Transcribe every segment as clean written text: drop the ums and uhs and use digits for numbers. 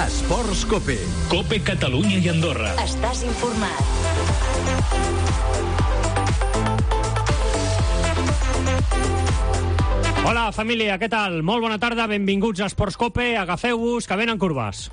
Esports Cope. Cope Catalunya i Andorra. Estàs informat. Hola, família, què tal? Molt bona tarda, benvinguts a Esports Cope. Agafeu-vos, que venen curves.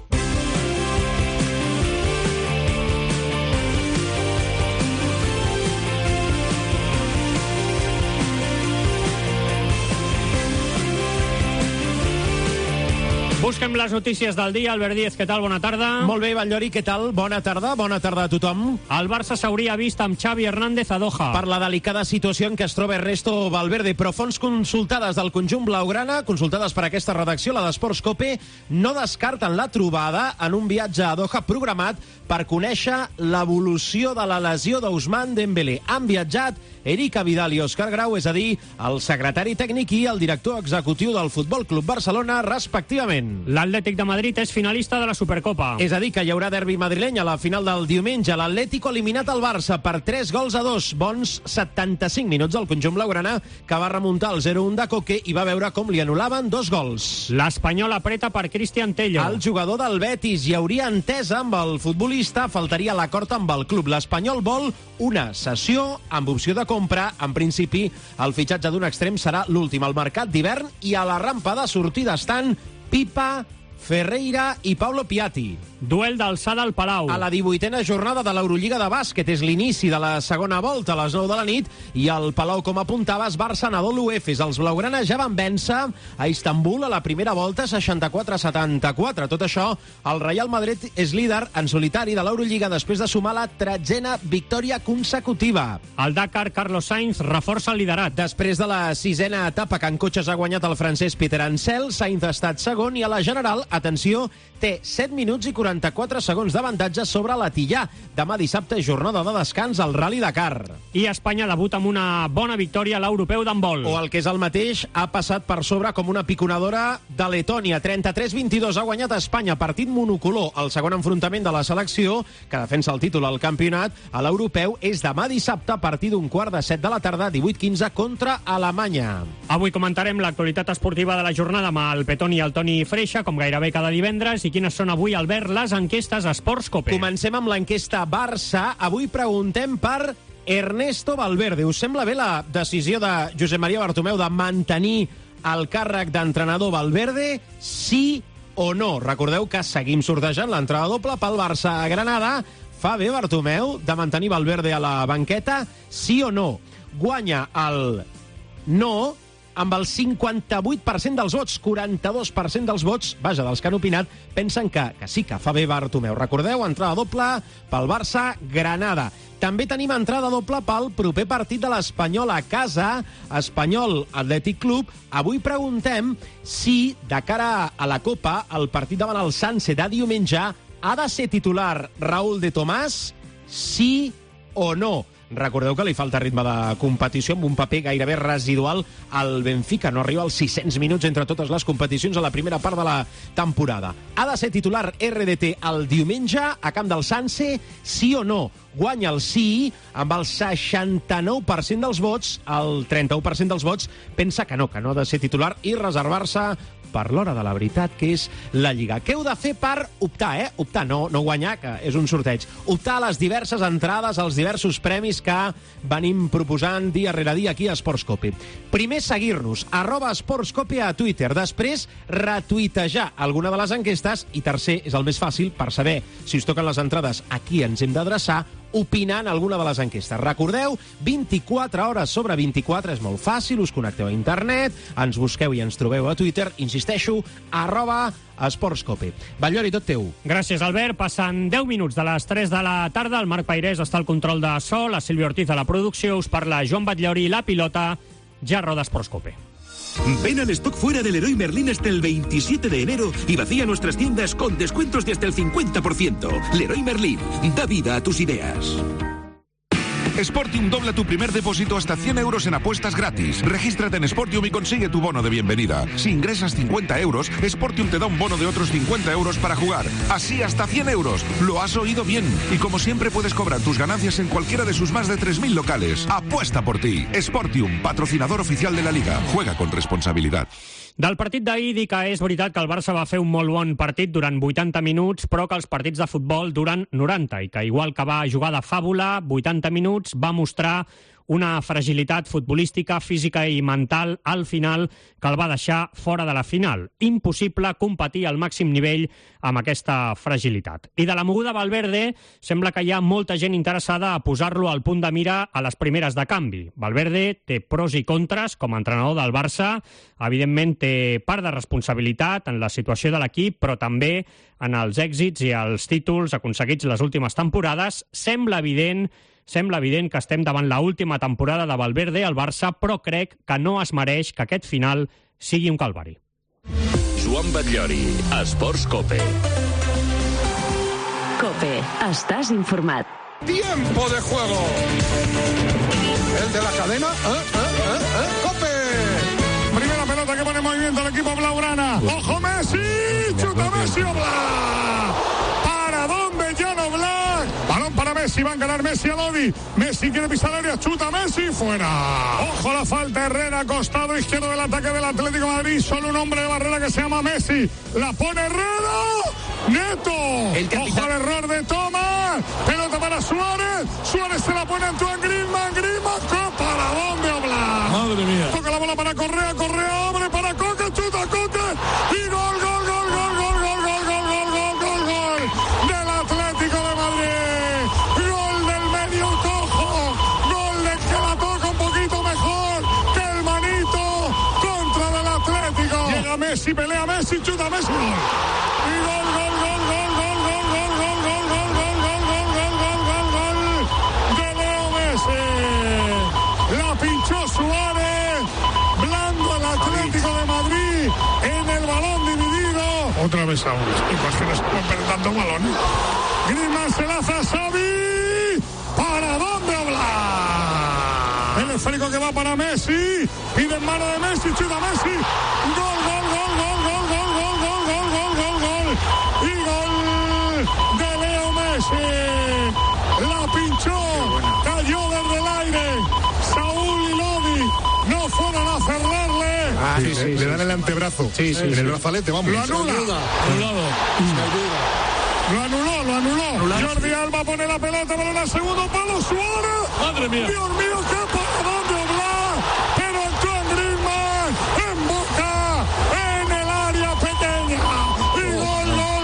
Busquem les notícies del dia. Albert Díez, què tal? Bona tarda. Molt bé, Batllori, què tal? Bona tarda a tothom. El Barça s'hauria vist amb Xavi Hernández a Doha. Per la delicada situació en què es troba Ernesto Valverde, però fonts consultades del conjunt blaugrana, consultades per aquesta redacció, la d'Esports Cope, no descarten la trobada en un viatge a Doha programat per conèixer l'evolució de la lesió d'Ousmane Dembélé. Han viatjat Erika Vidal i Òscar Grau, és a dir, el secretari tècnic i el director executiu del Futbol Club Barcelona, respectivament. L'Atlètic de Madrid és finalista de la Supercopa. És a dir, que hi haurà derbi madrileny a la final del diumenge. L'Atlético ha eliminat el Barça per 3-2. Bons 75 minuts del conjunt blaugrana, que va remuntar el 0-1 de Coque i va veure com li anul·laven 2 gols. L'Espanyol apreta per Cristian Tello. El jugador del Betis hi hauria entesa amb el futbolista, faltaria l'acord amb el club. L'Espanyol vol una cessió amb opció de compra. En principi, el fitxatge d'un extrem serà l'últim al mercat d'hivern i a la rampa de sortida estan Pipa, Ferreira i Pablo Piatti. Duel d'alçada al Palau. A la 18a jornada de l'Eurolliga de bàsquet és l'inici de la segona volta a les 9 de la nit i al Palau, com apuntaves, Barça-Anadolu Efes. Els blaugranes ja van vèncer a Istanbul a la primera volta 64-74. Tot això, el Real Madrid és líder en solitari de l'Eurolliga després de sumar la 13a victòria consecutiva. Al Dakar, Carlos Sainz reforça el liderat. Després de la 6a etapa que en cotxes ha guanyat el francès Peter Ansel, Sainz ha estat segon i a la general, atenció, té 7 minuts i 44 segons d'avantatge sobre la Tillà. Demà dissabte, jornada de descans al Rally Dakar. I Espanya debuta amb una bona victòria a l'europeu d'handbol. O el que és el mateix, ha passat per sobre com una piconadora de Letònia. 33-22 ha guanyat Espanya, partit monocolor. El segon enfrontament de la selecció, que defensa el títol al campionat, a l'europeu és demà dissabte a partir d'un 6:45 de la tarda, 18-15 contra Alemanya. Avui comentarem l'actualitat esportiva de la jornada amb el Petoni i el Toni Freixa, com gairebé cada divendres. I quines són avui, Albert, les enquestes a Esports Cope? Comencem amb l'enquesta Barça. Avui preguntem per Ernesto Valverde. Us sembla bé la decisió de Josep Maria Bartomeu de mantenir el càrrec d'entrenador Valverde? Sí o no? Recordeu que seguim sortejant l'entrada doble pel Barça a Granada. Fa bé Bartomeu de mantenir Valverde a la banqueta? Sí o no? Guanya el no amb el 58% dels vots, 42% dels vots, vaja, dels que han opinat, pensen que sí, que fa bé Bartomeu. Recordeu, entrada doble pel Barça Granada. També tenim entrada doble pel proper partit de l'Espanyol a casa, Espanyol Atlètic Club. Avui preguntem si, de cara a la Copa, el partit davant el Sanse de diumenge ha de ser titular Raúl de Tomàs, sí o no? Recordeu que li falta ritme de competició amb un paper gairebé residual al Benfica. No arriba als 600 minuts entre totes les competicions a la primera part de la temporada. Ha de ser titular RDT el diumenge a camp del Sanse, sí o no? Guanya el sí amb el 69% dels vots. El 31% dels vots pensa que no ha de ser titular i reservar-se per l'hora de la veritat, que és la Lliga. Què heu de fer per optar, Optar, no guanyar, que és un sorteig. Optar a les diverses entrades, als diversos premis que venim proposant dia rere dia aquí a Esports Cope. Primer, seguir-nos, @EsportsCope a Twitter. Després, retuitejar alguna de les enquestes. I tercer, és el més fàcil, per saber si us toquen les entrades a qui ens hem d'adreçar, opinant alguna de les enquestes. Recordeu, 24 hores sobre 24, és molt fàcil, us connecteu a internet, ens busqueu i ens trobeu a Twitter, insisteixo, @EsportsCope. Batllori, tot teu. Gràcies, Albert. Passen 10 minuts de les 3 de la tarda. El Marc Pairés està al control de so, la Sílvia Ortiz a la producció, us parla Joan Batllori, la pilota, ja roda Esports Cope. Ven al stock fuera del Leroy Merlin hasta el 27 de enero y vacía nuestras tiendas con descuentos de hasta el 50%. Leroy Merlin, da vida a tus ideas. Sportium dobla tu primer depósito hasta 100 euros en apuestas gratis. Regístrate en Sportium y consigue tu bono de bienvenida. Si ingresas 50 euros, Sportium te da un bono de otros 50 euros para jugar. Así hasta 100 euros. Lo has oído bien. Y como siempre puedes cobrar tus ganancias en cualquiera de sus más de 3.000 locales. Apuesta por ti. Sportium, patrocinador oficial de la Liga. Juega con responsabilidad. Del partit d'ahir dir que és veritat que el Barça va fer un molt bon partit durant 80 minuts, però que els partits de futbol duren 90 i que igual que va jugar de fàbula, 80 minuts va mostrar una fragilitat futbolística, física i mental al final que el va deixar fora de la final. Impossible competir al màxim nivell amb aquesta fragilitat. I de la moguda Valverde sembla que hi ha molta gent interessada a posar-lo al punt de mira a les primeres de canvi. Valverde té pros i contres com a entrenador del Barça. Evidentment té part de responsabilitat en la situació de l'equip, però també en els èxits i els títols aconseguits les últimes temporades. Sembla evident que estem davant l'última temporada de Valverde al Barça, però crec que no es mereix que aquest final sigui un calvari. Joan Batllori, Esports Cope. Cope, estàs informat. Tiempo de juego. El de la cadena. Cope. Primera pelota que pone en movimiento el equipo blaugrana. ¡Ojo Messi! ¡Chuta Messi! ¡Oblak! ¿Para dónde Jan Oblak? Balón para Messi, va a ganar Messi a Lodi. Messi quiere pisar el área, chuta Messi, fuera. Ojo la falta, Herrera, costado izquierdo del ataque del Atlético de Madrid. Solo un hombre de barrera que se llama Messi. La pone Herrera. Neto. Ojo al error de Thomas. Pelota para Suárez. Suárez se la pone a Antoine Griezmann. ¿Para dónde Oblak? Madre mía. Toca la bola para Correa. Correa abre para Coque. Chuta Coque. Y gol. Del Atlético de Madrid. Gol del medio cojo. Gol del que la toca un poquito mejor que el manito contra del Atlético. Llega Messi, pelea Messi, chuta Messi. Y gol. De Leo Messi. La pinchó Suárez. Blando el Atlético de Madrid en el balón dividido. Otra vez aún. Imagínate, están perdiendo balones. Griezmann se lanza a Xavi. ¿Para dónde Oblak? El esférico que va para Messi. Pide en mano de Messi, chuta Messi. Gol. Y gol de Leo Messi. La pinchó. Cayó desde el aire. Saúl y Lodi no fueron a cerrarle. Le dan el antebrazo. En el brazalete, vamos. Lo anula. Lo anuló. Jordi Alba pone la pelota para el segundo palo. Suárez. Madre mía. Dios mío, qué paradón de Oblak. Pero Antoine Griezmann en boca, en el área pequeña. Y gol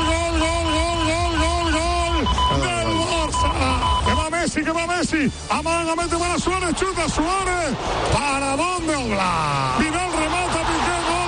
del Barça. Que va Messi. Amaga, mete para Suárez. Chuta Suárez. ¿Para dónde Oblak? Vidal remata, Piqué. Gol.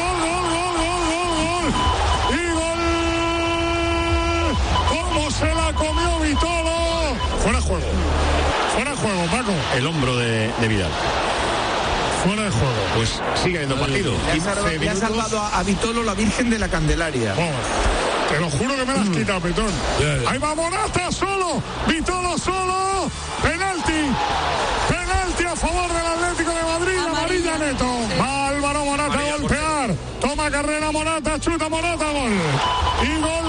Se la comió Vitolo. Fuera de juego, Paco. El hombro de Vidal. Fuera de juego. Pues sigue habiendo partido. Le ha salvado a Vitolo la Virgen de la Candelaria. Te lo juro que me la has quitado, Petón. Ahí va Morata solo. Vitolo solo. Penalti a favor del Atlético de Madrid. Amarilla Neto. Va Álvaro Morata a golpear. Toma carrera Morata. Chuta Morata. Gol. Y gol.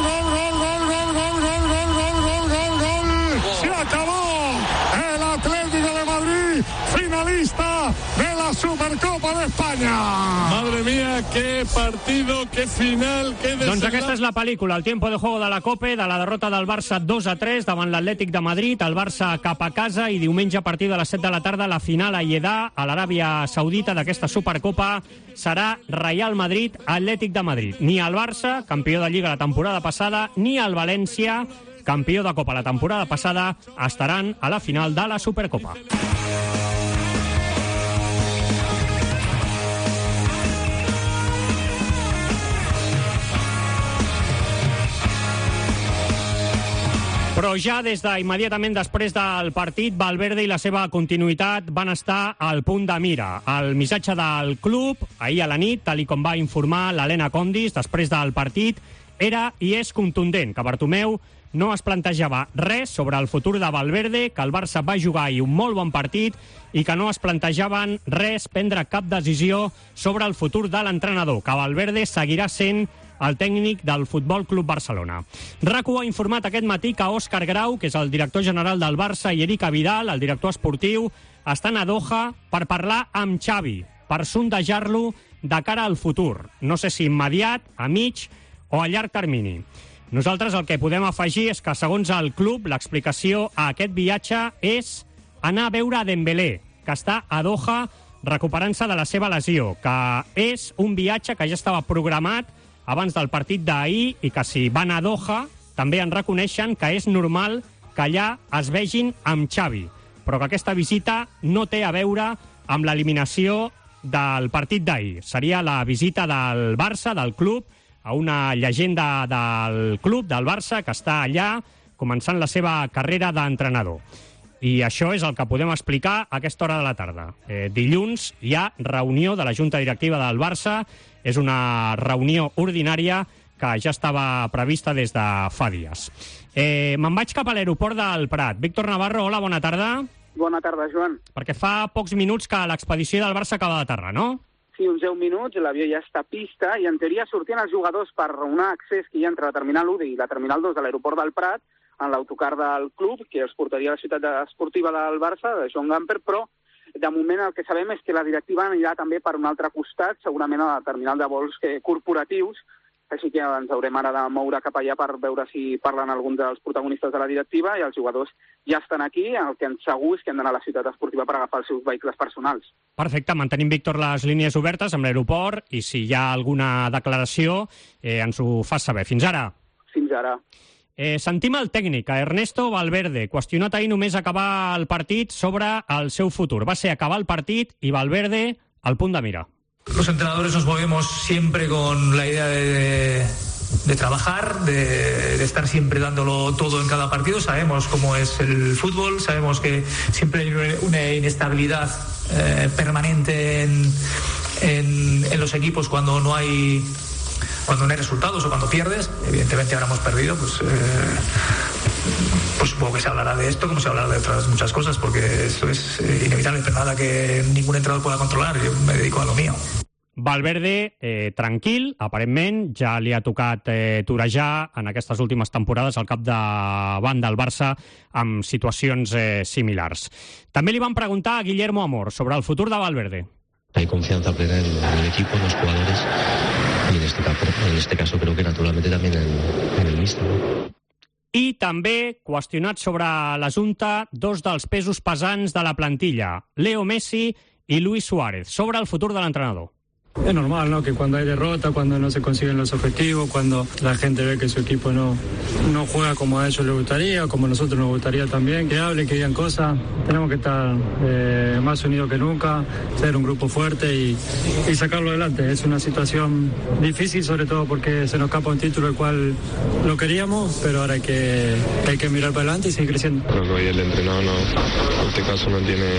Se acabó. El Atlético de Madrid, finalista de la Supercopa de España. Madre mía, qué partido, qué final, qué desenlace. Doncs aquesta és la pel·lícula, el tiempo de juego de la Copa, de la derrota del Barça 2-3 davant l'Atlètic de Madrid, el Barça cap a casa i diumenge a partir de les 7 de la tarda la final a Jeddah, a l'Aràbia Saudita d'aquesta Supercopa serà Real Madrid, Atlètic de Madrid. Ni el Barça, campió de Lliga la temporada passada, ni el València, campió de Copa la temporada passada, estaran a la final de la Supercopa. Però ja des d'immediatament després del partit, Valverde i la seva continuïtat van estar al punt de mira. El missatge del club, ahir a la nit, tal com va informar l'Helena Condis després del partit, era i és contundent, que Bartomeu no es plantejava res sobre el futur de Valverde, que el Barça va jugar ahir un molt bon partit i que no es plantejaven res, prendre cap decisió sobre el futur de l'entrenador, que Valverde seguirà sent el tècnic del Futbol Club Barcelona. RAC1 ha informat aquest matí que Òscar Grau, que és el director general del Barça, i Eric Vidal, el director esportiu, estan a Doha per parlar amb Xavi. per sondejar-lo de cara al futur. No sé si immediat, a mig o a llarg termini. Nosaltres el que podem afegir és que, segons el club, l'explicació a aquest viatge és anar a veure Dembélé, que està a Doha recuperant-se de la seva lesió, que és un viatge que ja estava programat abans del partit d'ahir i que si van a Doha també en reconeixen que és normal que allà es vegin amb Xavi, però que aquesta visita no té a veure amb l'eliminació del partit d'ahir. Seria la visita del Barça, del club, a una llegenda del club, del Barça, que està allà començant la seva carrera d'entrenador. I això és el que podem explicar a aquesta hora de la tarda. Dilluns hi ha reunió de la Junta Directiva del Barça. És una reunió ordinària que ja estava prevista des de fa dies. Me'n vaig cap a l'aeroport del Prat. Víctor Navarro, hola, bona tarda. Bona tarda, Joan. Perquè fa pocs minuts que l'expedició del Barça acaba d'aterrar, no? Sí, uns 10 minuts, l'avió ja està a pista i en teoria sortien els jugadors per un accés que hi ha entre la terminal 1 i la terminal 2 de l'aeroport del Prat en l'autocar del club, que els portaria a la ciutat esportiva del Barça, de Joan Gamper, però de moment el que sabem és que la directiva anirà també per un altre costat, segurament a la terminal de vols corporatius, així que ens haurem ara de moure cap allà per veure si parlen alguns dels protagonistes de la directiva i els jugadors ja estan aquí, el que ens segur és que han d'anar a la ciutat esportiva per agafar els seus vehicles personals. Perfecte, mantenim, Víctor, les línies obertes amb l'aeroport i si hi ha alguna declaració ens ho fas saber. Fins ara. Fins ara. Sentim el tècnic, Ernesto Valverde, qüestionat ahir només acabar el partit sobre el seu futur. Va ser acabar el partit i Valverde al punt de mira. Los entrenadores nos movemos siempre con la idea de trabajar, de estar siempre dándolo todo en cada partido. Sabemos cómo es el fútbol, sabemos que siempre hay una inestabilidad permanente en los equipos cuando no hay resultados o cuando pierdes. Evidentemente ahora hemos perdido, pues supongo que se hablará de esto como se hablará de otras muchas cosas, porque esto es inevitable, pero nada que ningún entrenador pueda controlar. Yo me dedico a lo mío. Valverde, tranquil, aparentment, ja li ha tocat torejar en aquestes últimes temporades al capdavant del Barça amb situacions similars. També li van preguntar a Guillermo Amor sobre el futur de Valverde. Hay confianza plena en el equipo, en los jugadores y en este caso creo que naturalmente también en el míster, ¿no? I també qüestionat sobre l'assumpte dos dels pesos pesants de la plantilla, Leo Messi i Luis Suárez, sobre el futur de l'entrenador. Es normal, ¿no? Que cuando hay derrota, cuando no se consiguen los objetivos, cuando la gente ve que su equipo no juega como a ellos les gustaría, como a nosotros nos gustaría también, que hablen, que digan cosas. Tenemos que estar más unidos que nunca, ser un grupo fuerte y sacarlo adelante. Es una situación difícil, sobre todo porque se nos escapa un título el cual lo queríamos, pero ahora hay que mirar para adelante y seguir creciendo. Creo que hoy el entrenador en este caso no tiene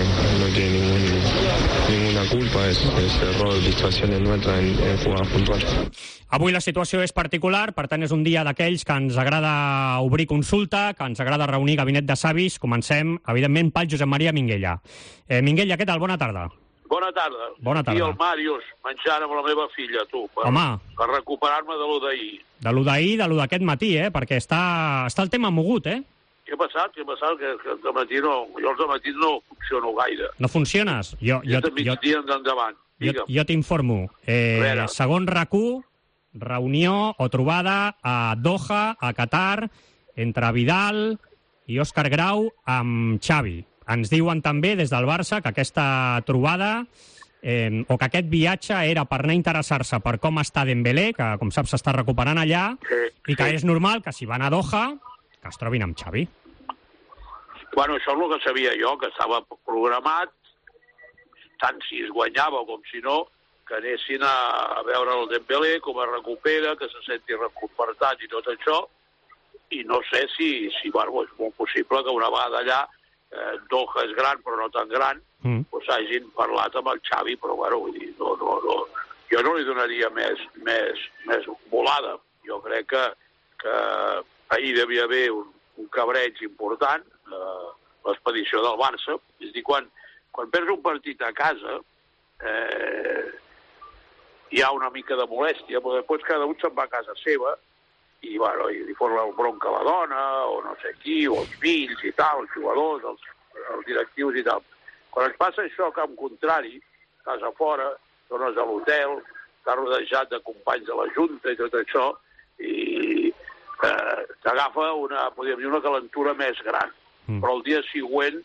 ninguna culpa, es error, distracciones nuestras en jugadas puntuales. Avui la situació és particular, per tant és un dia d'aquells que ens agrada obrir consulta, que ens agrada reunir gabinet de savis. Comencem, evidentment, pel Josep Maria Minguella. Minguella, què tal? Bona tarda. Bona tarda. Bona tarda. I el Màrius, menjant amb la meva filla, tu, per recuperar-me de lo d'ahir. De lo d'ahir, de lo d'aquest matí, perquè està el tema mogut, Què ha passat? Que de matí no... Jo de matí no funciono gaire. No funciones? Jo de migdia endavant. Jo t'informo. Segon RAC1, reunió o trobada a Doha, a Qatar, entre Vidal i Òscar Grau amb Xavi. Ens diuen també des del Barça que aquesta trobada o que aquest viatge era per anar a interessar-se per com està Dembélé, que com saps s'està recuperant allà, i que és normal que si van a Doha que es trobin amb Xavi. Bueno, això és el que sabia jo, que estava programat, tant si es guanyava com si no, que anessin a veure el Dembélé, com es recupera, que se senti reconfortat i tot això, i no sé si bueno, és molt possible que una vegada allà, Doha és gran però no tan gran, doncs hagin parlat amb el Xavi, però bueno, vull dir, no, jo no li donaria més volada. Jo crec que ahir devia haver un cabreig important, l'expedició del Barça. És a dir, quan perds un partit a casa, hi ha una mica de molèstia, però després cada un se'n va a casa seva i, bueno, i li fot la bronca a la dona, o no sé qui, o els fills i tal, els jugadors, els directius i tal. Quan es passa això a camp contrari, estàs a fora, tornes a l'hotel, estàs rodejat de companys de la Junta i tot això, i t'agafa podríem dir, una calentura més gran. Però el dia següent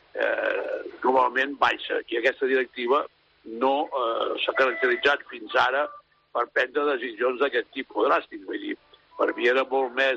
normalment baixa, i aquesta directiva no s'ha caracteritzat fins ara per prendre decisions d'aquest tipus dràstic. Vull dir, per mi era molt més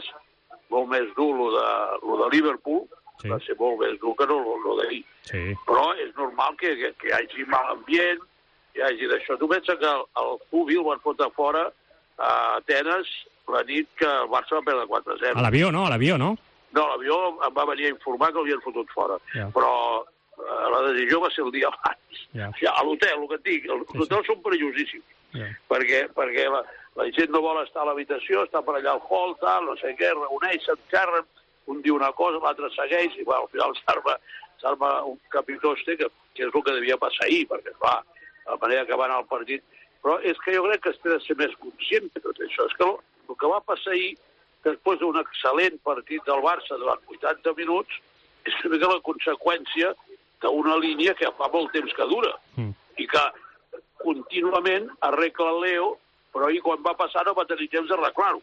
dur lo de Liverpool, va ser molt més dur que no lo d'ahir. Però és normal que hi hagi mal ambient, hi hagi d'això. Tu pensa que el Fubi el van fotre fora a Atenes la nit que el Barça va perdre 4-0. A l'avió, no? No, l'avió em va venir a informar que l'havien fotut fora. Però la decisió va ser el dia abans. A l'hotel, el que et dic, els hotels són perillosíssims. Perquè la gent no vol estar a l'habitació, està per allà al hall, tal, no sé què, reuneix, s'encarren, un diu una cosa, l'altre segueix, i al final s'arma un capitoste, que és el que devia passar ahir, perquè, clar, la manera que va anar el partit. Però és que jo crec que es té de ser més conscient de tot això. És que el que va passar ahir, després d'un excel·lent partit del Barça durant 80 minuts, és una mica la conseqüència d'una línia que fa molt temps que dura i que contínuament arregla el Leo, però ahir quan va passar no va tenir temps d'arreglar-ho.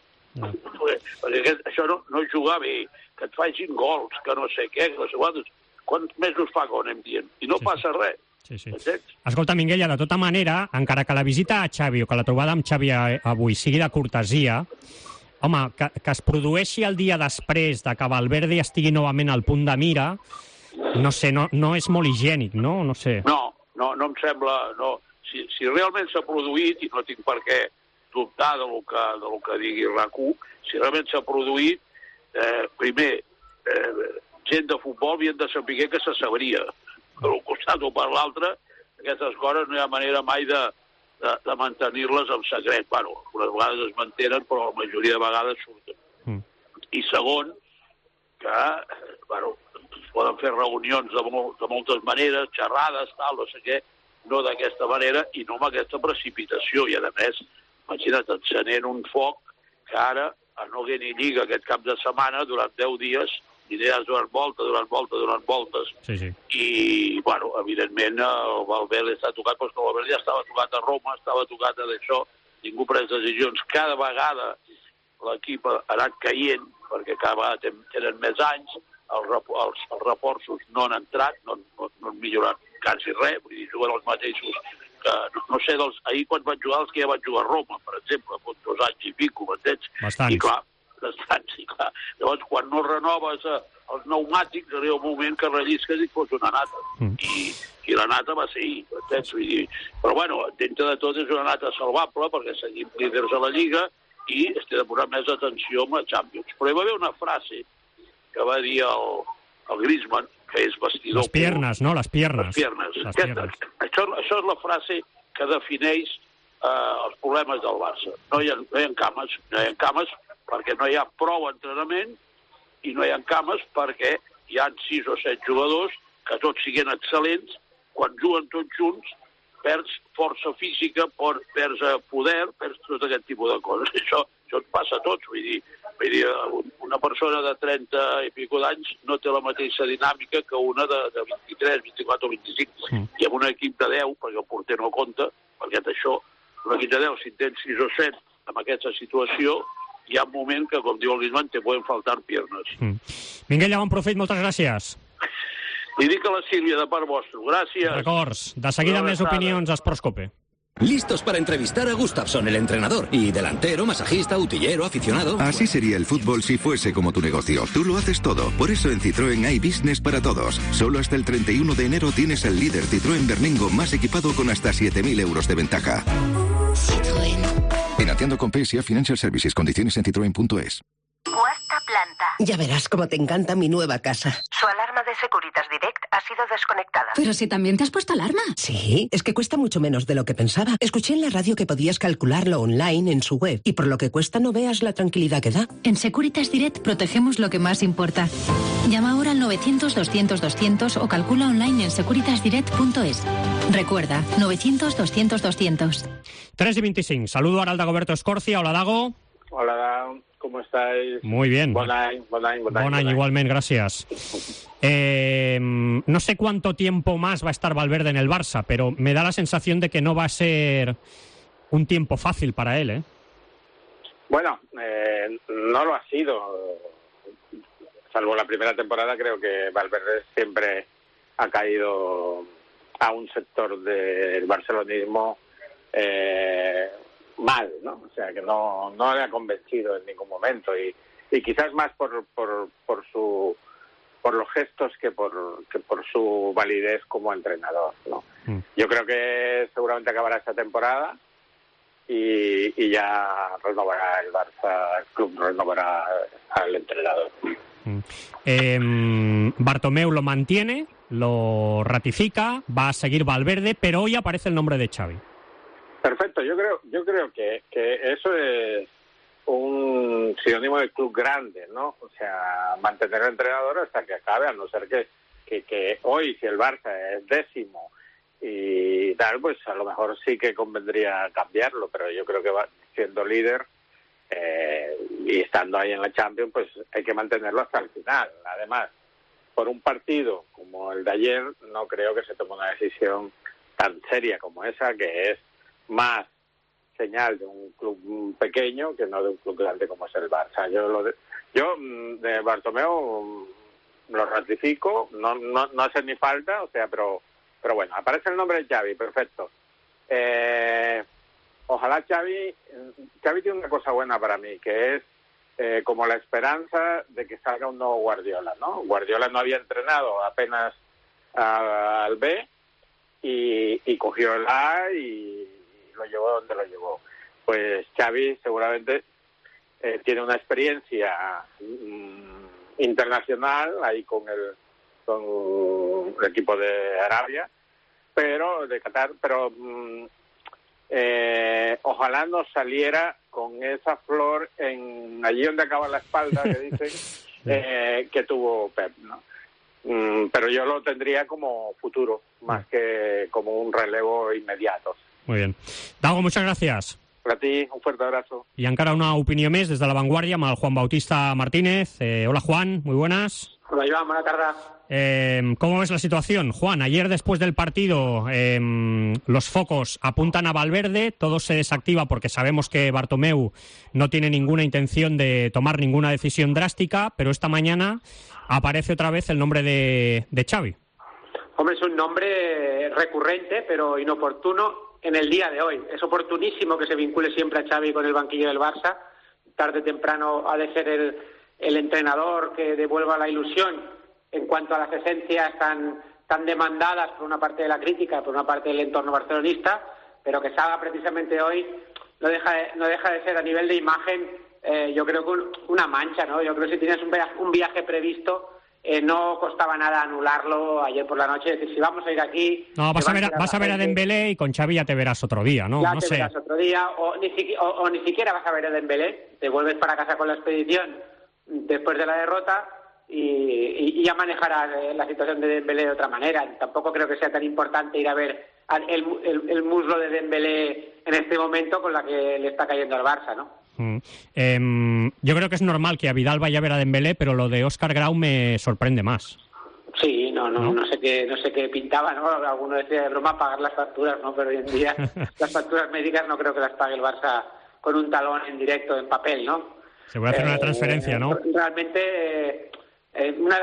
Perquè això no és jugar bé, que et facin gols, que no sé què, que no sé quantos. Quants mesos fa que ho anem dient? I no passa res. Escolta, Minguella, de tota manera, encara que la visita a Xavi o que la trobada amb Xavi avui sigui de cortesia, home, que es produeixi el dia després de que Valverde estigui novament al punt de mira, no sé, no és molt higiènic, no? No sé. No em sembla... No. Si realment s'ha produït, i no tinc per què dubtar del que digui RAC1, si realment s'ha produït, primer, gent de futbol havien de saber que se sabria. Per un costat o per l'altre, aquestes coses no hi ha manera mai de mantenir-les en secret. Bueno, unes vegades es mantenen, però la majoria de vegades surten. I segon, que es poden fer reunions de moltes maneres, xerrades, tal, no sé què, no d'aquesta manera i no amb aquesta precipitació. I, a més, imagina't, encenent un foc que ara, a no haver ni lliga aquest cap de setmana, durant 10 dies, idees donant voltes. I, bueno, evidentment, el Valverde està tocat, però el Valverde ja estava tocat a Roma, estava tocat a d'això, ningú pres decisions. Cada vegada l'equip ha anat caient, perquè cada vegada tenen més anys, els reforços no han entrat, no han millorat quasi res, vull dir, juguen els mateixos que, no sé, ahir quan van jugar els que ja van jugar a Roma, per exemple, fa 2 anys i pico, m'entens? Bastants. I clar, llavors, quan no renoves els pneumàtics, arriba un moment que rellisques i et fots una nata. I la nata va ser ahir, m'entens? Vull dir, però bueno, dintre de tot és una nata salvable, perquè seguim líders a la Lliga i es té de posar més atenció amb la Champions. Però hi va haver una frase que va dir el Griezmann, que és vestidor... Les piernas, no? Les piernas. Això és la frase que defineix els problemes del Barça. No hi ha cames perquè no hi ha prou entrenament i no hi ha cames perquè hi ha 6 o 7 jugadors que tots siguin excel·lents, quan juguen tots junts perds força física, perds poder, perds tot aquest tipus de coses. Això et passa a tots, vull dir, una persona de 30 i pico d'anys no té la mateixa dinàmica que una de 23, 24 o 25. I amb un equip de 10, perquè el porter no compta, perquè això, un equip de 10, si tens 6 o 7 amb aquesta situació, hi ha un moment que, com diu el Griezmann, te poden faltar piernas. Minguella, bon profit, moltes gràcies. Li dic a la Sílvia de part vostra. Gràcies. Records. De seguida més opinions a Sportscope. Listos para entrevistar a Gustafsson, el entrenador. Y delantero, masajista, utillero, aficionado. Así sería el fútbol si fuese como tu negocio. Tú lo haces todo. Por eso en Citroën hay business para todos. Solo hasta el 31 de enero tienes el líder Citroën Berlingo más equipado con hasta 7.000 euros de ventaja. Citroën. En Atiendo con PSA Financial Services. Condiciones en citroen.es. Cuarta planta. Ya verás cómo te encanta mi nueva casa. Su alarma de Securitas Direct ha sido desconectada. Pero si también te has puesto alarma. Sí, es que cuesta mucho menos de lo que pensaba. Escuché en la radio que podías calcularlo online en su web y por lo que cuesta no veas la tranquilidad que da. En Securitas Direct protegemos lo que más importa. Llama ahora al 900-200-200 o calcula online en securitasdirect.es. Recuerda, 900-200-200. 3:25. Saludo ahora al Dagoberto Escorcia. Hola, Dago. Hola, ¿cómo estáis? Muy bien. Bon any. Igualment, gràcies. No sé cuánto tiempo más va a estar Valverde en el Barça, pero me da la sensación de que no va a ser un tiempo fácil para él, ¿eh? Bueno, no lo ha sido. Salvo la primera temporada, creo que Valverde siempre ha caído a un sector del barcelonismo mal, ¿no? O sea, que no le ha convencido en ningún momento y quizás más por los gestos que por su validez como entrenador, ¿no? Yo creo que seguramente acabará esta temporada y ya renovará el Barça, el club renovará al entrenador. Bartomeu lo mantiene, lo ratifica, va a seguir Valverde, pero hoy aparece el nombre de Xavi. Perfecto, yo creo que eso es un sinónimo del club grande, ¿no? O sea, mantener al entrenador hasta que acabe, a no ser que hoy, si el Barça es 10º y tal, pues a lo mejor sí que convendría cambiarlo, pero yo creo que siendo líder y estando ahí en la Champions, pues hay que mantenerlo hasta el final. Además, por un partido como el de ayer, no creo que se tome una decisión tan seria como esa, que es más señal de un club pequeño que no de un club grande como es el Barça. Yo de Bartomeu lo ratifico, no hace ni falta, o sea, pero bueno, aparece el nombre de Xavi, perfecto. Ojalá Xavi tiene una cosa buena para mí, que es como la esperanza de que salga un nuevo Guardiola, ¿no? Guardiola no había entrenado apenas al B y cogió el A y lo llevó donde lo llevó. Pues Xavi seguramente tiene una experiencia internacional ahí con el equipo de Arabia, de Qatar, pero ojalá no saliera con esa flor allí donde acaba la espalda, que dicen, que tuvo Pep, ¿no? Pero yo lo tendría como futuro, más que como un relevo inmediato. Muy bien. Dago, muchas gràcies. A ti, un fuerte abrazo. Y encara una opinió més des de La Vanguardia amb el Juan Bautista Martínez. Hola, Juan, muy buenas. Hola, Joan, buena tarde. ¿Cómo ves la situación? Juan, ayer después del partido los focos apuntan a Valverde, todo se desactiva porque sabemos que Bartomeu no tiene ninguna intención de tomar ninguna decisión drástica, pero esta mañana aparece otra vez el nombre de Xavi. Hombre, es un nombre recurrente, pero inoportuno en el día de hoy. Es oportunísimo que se vincule siempre a Xavi con el banquillo del Barça. Tarde o temprano ha de ser el entrenador que devuelva la ilusión en cuanto a las esencias tan demandadas por una parte de la crítica, por una parte del entorno barcelonista, pero que salga precisamente hoy no deja de ser a nivel de imagen, yo creo que una mancha, ¿no? Yo creo que si tienes un viaje previsto, no costaba nada anularlo ayer por la noche, es decir, si vamos a ir aquí... No, vas a ver a Dembélé y con Xavi ya te verás otro día, ¿no? Ya no te sé. verás otro día, o ni siquiera vas a ver a Dembélé, te vuelves para casa con la expedición después de la derrota y ya manejarás la situación de Dembélé de otra manera. Tampoco creo que sea tan importante ir a ver el muslo de Dembélé en este momento con la que le está cayendo al Barça, ¿no? Yo creo que es normal que a Vidal vaya a ver a Dembélé, pero lo de Óscar Grau me sorprende más. Sí, no sé qué pintaba, ¿no? Alguno decía de broma pagar las facturas, ¿no? Pero hoy en día las facturas médicas no creo que las pague el Barça con un talón en directo, en papel, ¿no? Se puede hacer una transferencia, ¿no? Realmente, una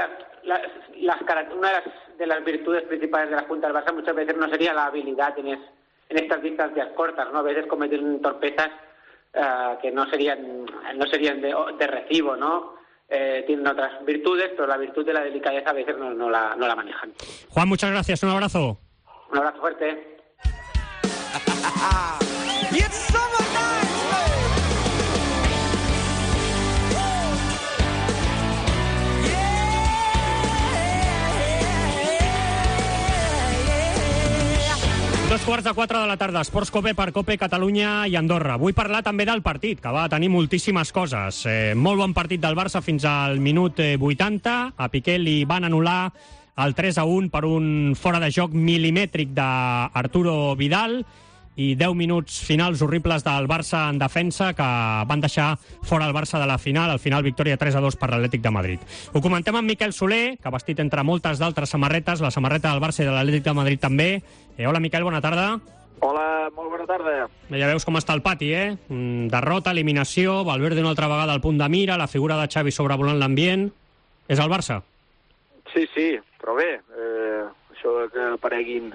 de las virtudes principales de la Junta del Barça muchas veces no sería la habilidad en estas distancias cortas, ¿no? A veces cometen torpezas que no serían de recibo, ¿no? Tienen otras virtudes, pero la virtud de la delicadeza a veces no la manejan. Juan, muchas gracias, un abrazo. Un abrazo fuerte. 3:45 de la tarda, Esports Cope per Cope, Catalunya i Andorra. Vull parlar també del partit, que va tenir moltíssimes coses. Molt bon partit del Barça fins al minut 80. A Piqué li van anul·lar el 3-1 per un fora de joc milimètric d'Arturo Vidal. i 10 minuts finals horribles del Barça en defensa que van deixar fora el Barça de la final. Al final, victòria 3-2 per l'Atlètic de Madrid. Ho comentem amb Miquel Soler, que ha vestit entre moltes d'altres samarretes, la samarreta del Barça i de l'Atlètic de Madrid també. Hola, Miquel, bona tarda. Hola, molt bona tarda. Ja veus com està el pati, Derrota, eliminació, Valverde una altra vegada al punt de mira, la figura de Xavi sobrevolant l'ambient. És el Barça? Sí, però bé, això que apareguin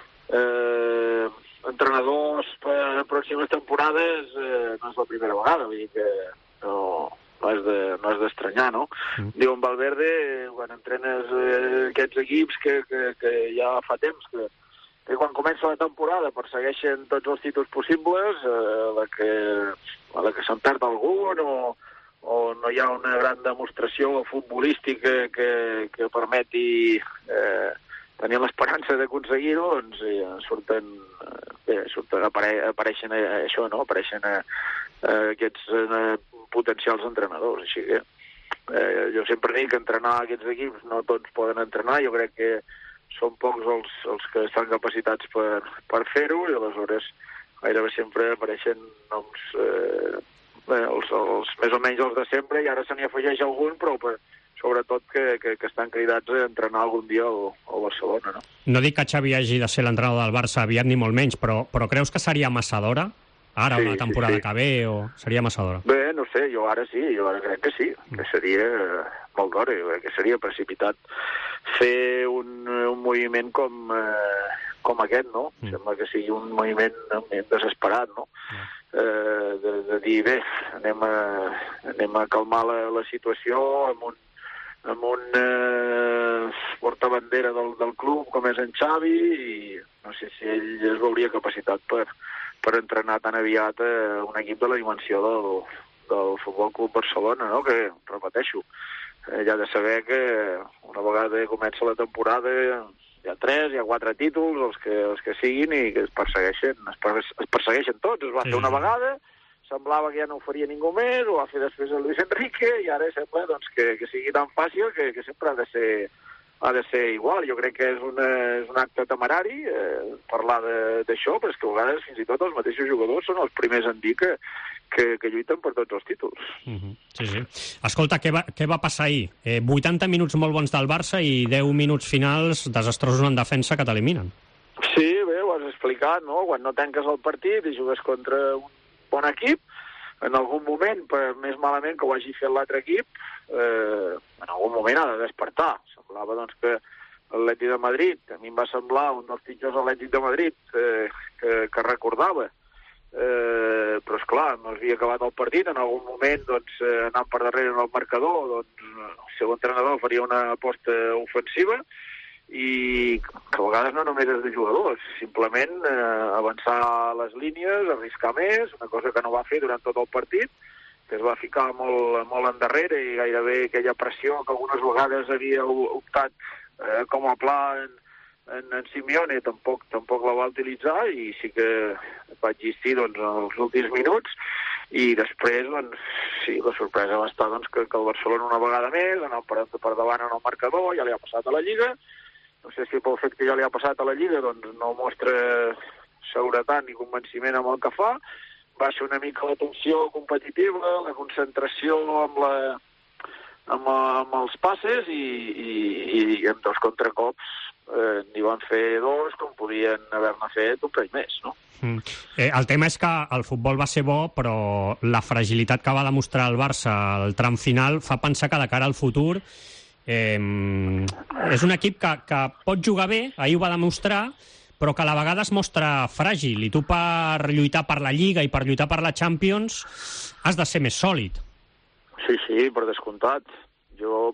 entrenadors per pròximes temporades no és la primera vegada, vull dir que no és d'estranyar, no? Diu en Valverde, quan entrenes aquests equips que ja fa temps que quan comença la temporada persegueixen tots els títols possibles, a la que se'n perd algun o no hi ha una gran demostració futbolística que permeti tenir l'esperança d'aconseguir-ho, doncs apareixen això, no? Apareixen aquests potencials entrenadors. Així que jo sempre dic que entrenar aquests equips no tots poden entrenar, jo crec que són pocs els que estan capacitats per fer-ho, i aleshores gairebé sempre apareixen noms els més o menys els de sempre, i ara se n'hi afegeix algun, però sobretot que estan cridats a entrenar algun dia al Barcelona, no? No dic que Xavi hagi de ser l'entrenador del Barça aviat ni molt menys, però creus que seria massa d'hora? Ara, sí, una temporada que ve, o seria massa d'hora? Bé, no sé, jo ara crec que sí, que seria molt d'hora, jo crec que seria precipitat fer un moviment com aquest, no? Sembla que sigui un moviment desesperat, no? De dir, bé, anem a calmar la situació amb un portabandera del club com és en Xavi, i no sé si ell es veuria capacitat per entrenar tan aviat un equip de la dimensió del Futbol Club Barcelona, no? Que, repeteixo, ja de saber que una vegada comença la temporada hi ha 3, hi ha 4 títols, els que siguin, i que es persegueixen tots. Es va fer una vegada, semblava que ja no ho faria ningú més, ho va fer després el Luis Enrique, i ara sembla doncs, que sigui tan fàcil que sempre ha de ser igual. Jo crec que és un acte temerari parlar d'això, però és que a vegades fins i tot els mateixos jugadors són els primers en dir que lluiten per tots els títols. Sí. Escolta, què va passar ahir? 80 minuts molt bons del Barça i 10 minuts finals desastrosos en defensa que t'eliminen. Sí, bé, ho has explicat, no? Quan no tanques el partit i jugues contra un bon equip, en algun moment, per més malament que ho hagi fet l'altre equip, en algun moment ha de despertar. Semblava doncs, que l'Atlètic de Madrid, a mi em va semblar un dels pitjors Atlètic de Madrid que recordava, però esclar, no s'havia acabat el partit. En algun moment, doncs, anant per darrere en el marcador, doncs, el seu entrenador faria una aposta ofensiva, i que a vegades no només és de jugadors, simplement avançar les línies, arriscar més, una cosa que no va fer durant tot el partit, que es va ficar molt endarrere, i gairebé aquella pressió que algunes vegades havia optat com a pla en Simeone tampoc la va utilitzar, i sí que va existir doncs, els últims minuts. I després, doncs, sí, la sorpresa va estar doncs, que el Barcelona una vegada més, anant per davant en el marcador, ja li ha passat a la Lliga. No sé si pel fet que ja li ha passat a la Lliga doncs no mostra seguretat ni convenciment amb el que fa, baixa una mica la tensió competitiva, la concentració amb els passes, i amb 2 contracops n'hi van fer 2 com podien haver-ne fet un parell més, no? El tema és que el futbol va ser bo, però la fragilitat que va demostrar el Barça al tram final fa pensar que de cara al futur és un equip que pot jugar bé, ahir ho va demostrar, però que a la vegada es mostra fràgil, i tu per lluitar per la Lliga i per lluitar per la Champions has de ser més sòlid. Sí, per descomptat. Jo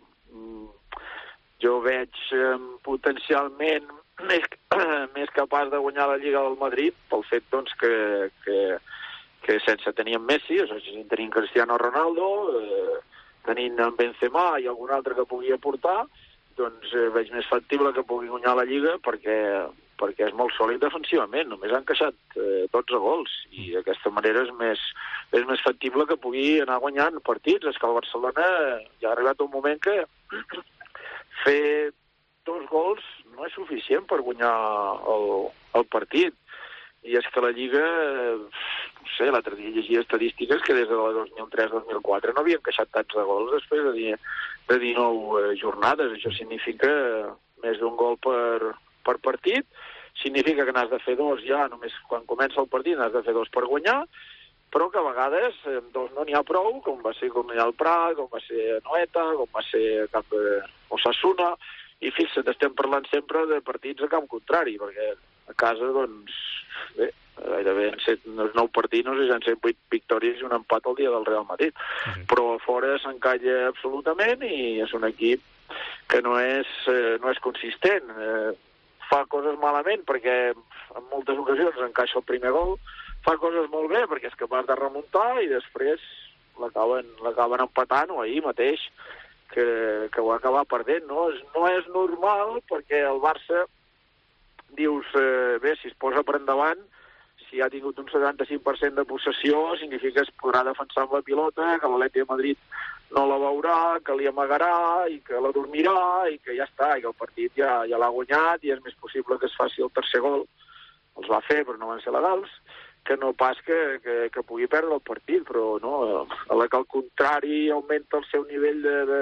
veig potencialment més capaç de guanyar la Lliga del Madrid pel fet doncs, que sense tenir en Messi, o sigui, tenint Cristiano Ronaldo, tenint en Benzema i algun altre que pugui aportar, doncs veig més factible que pugui guanyar la Lliga perquè és molt sòlid defensivament. Només han encaixat 12 gols, i d'aquesta manera és més factible que pugui anar guanyant partits. És que el Barcelona ja ha arribat un moment que fer 2 gols no és suficient per guanyar el partit. I és que la Lliga, no sé, l'altre dia llegia estadístiques que des de la 2003-2004 no havien queixat tants de gols després de 19 jornades. Això significa més d'un gol per partit, significa que n'has de fer 2 ja, només quan comença el partit n'has de fer 2 per guanyar, però que a vegades amb 2 no n'hi ha prou, com va ser Cornellà al Prat, com va ser Noeta, com va ser a camp de Osasuna, i fixa't, estem parlant sempre de partits a camp contrari, perquè a casa, doncs, bé, gairebé en 9 partits, no sé si han set 8 victòries i un empat el dia del Real Madrid. Però a fora s'encalla absolutament i és un equip que no és consistent. Fa coses malament perquè en moltes ocasions encaixa el primer gol, fa coses molt bé perquè és capaç de remuntar i després l'acaben empatant, o ahir mateix que ho va acabar perdent. No és normal perquè el Barça dius, bé, si es posa per endavant, si ha tingut un 75% de possessió, significa que es podrà defensar amb la pilota, que l'Atleti de Madrid no la veurà, que li amagarà i que la dormirà i que ja està, i que el partit ja l'ha guanyat i és més possible que es faci el tercer gol. Els va fer, però no van ser legals, que no pas que pugui perdre el partit, però no, a la que al contrari augmenta el seu nivell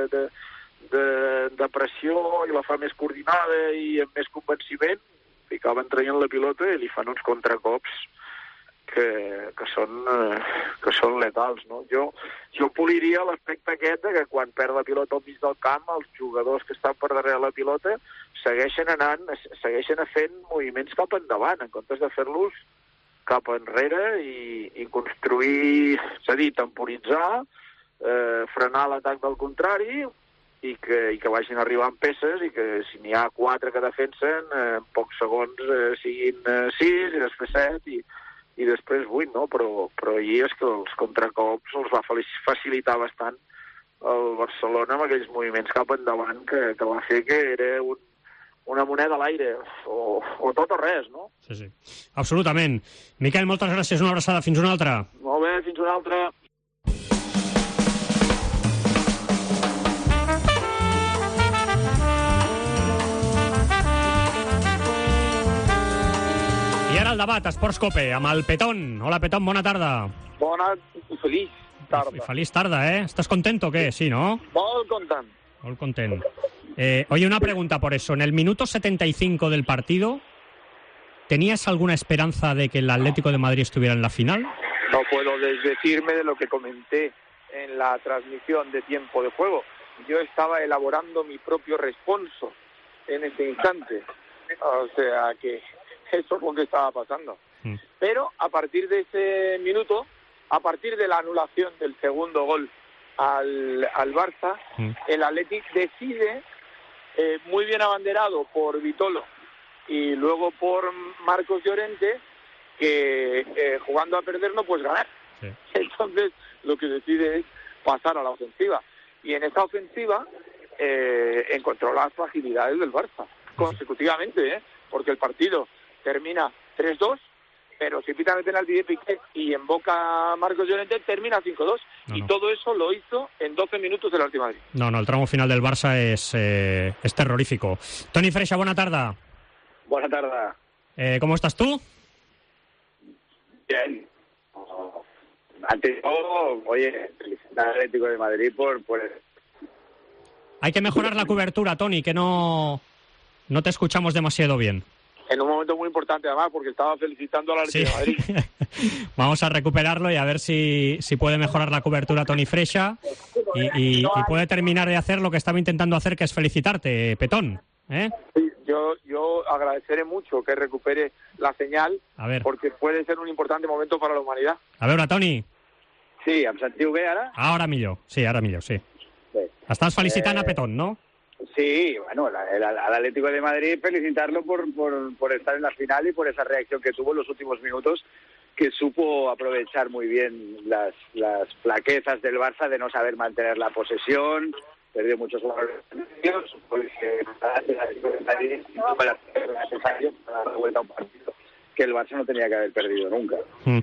de pressió i la fa més coordinada i amb més convenciment, li acaben traient la pilota i li fan uns contracops que són letals, no? Jo poliria l'aspecte aquest de que quan perd la pilota al mig del camp, els jugadors que estan per darrere la pilota segueixen fent moviments cap endavant, en comptes de fer-los cap enrere i construir, és a dir, temporitzar, frenar l'atac del contrari i que vagin arribant peces i que si n'hi ha 4 que defensen, en pocs segons siguin 6 i després 7 i després 8, no? Però ahir és que els contracops els va facilitar bastant el Barcelona amb aquells moviments cap endavant que va fer que era una moneda a l'aire, o tot o res, no? Sí. Absolutament. Miquel, moltes gràcies, una abraçada. Fins una altra. Molt bé, fins una altra. I ara el debat, Esports Cope, amb el Petón. Hola, Petón, bona tarda. Bona i feliç tarda. Feliz tarda, ¿eh? ¿Estás contento o qué? Sí, ¿no? Molt content. Molt content. Oye, una pregunta por eso. En el minuto 75 del partido, ¿tenías alguna esperanza de que el Atlético de Madrid estuviera en la final? No puedo desdecirme de lo que comenté en la transmisión de tiempo de juego. Yo estaba elaborando mi propio responso en ese instante. O sea que eso es lo que estaba pasando. Pero a partir de ese minuto, a partir de la anulación del segundo gol al Barça, el Athletic decide, muy bien abanderado por Vitolo y luego por Marcos Llorente, que jugando a perder no puedes ganar. Sí. Entonces lo que decide es pasar a la ofensiva. Y en esa ofensiva encontró las fragilidades del Barça consecutivamente, porque el partido termina 3-2, pero si pitan el penalti de Piqué y en boca Marcos Llorente, termina 5-2. Y todo eso lo hizo en 12 minutos del Atlético de Madrid. No, el tramo final del Barça es terrorífico. Toni Freixa, bona tarda. Bona tarda. ¿Cómo estás tú? Bien. Ante todo, oye, felicitar al Atlético de Madrid por Hay que mejorar la cobertura, Toni, que no te escuchamos demasiado bien. En un momento muy importante, además, porque estaba felicitando al Atlético de Madrid. Vamos a recuperarlo y a ver si puede mejorar la cobertura Toni Freixa y puede terminar de hacer lo que estaba intentando hacer, que es felicitarte, Petón. Sí, yo agradeceré mucho que recupere la señal, porque puede ser un importante momento para la humanidad. A veure, Toni. Sí, em sentiu bé ara? Ara millor, sí. Bé. Estàs felicitant a Petón, ¿no? Sí, bueno, al Atlético de Madrid felicitarlo por estar en la final y por esa reacción que tuvo en los últimos minutos, que supo aprovechar muy bien las flaquezas del Barça de no saber mantener la posesión, perdió muchos valores, para dar vuelta a un partido que el Barça no tenía que haber perdido nunca.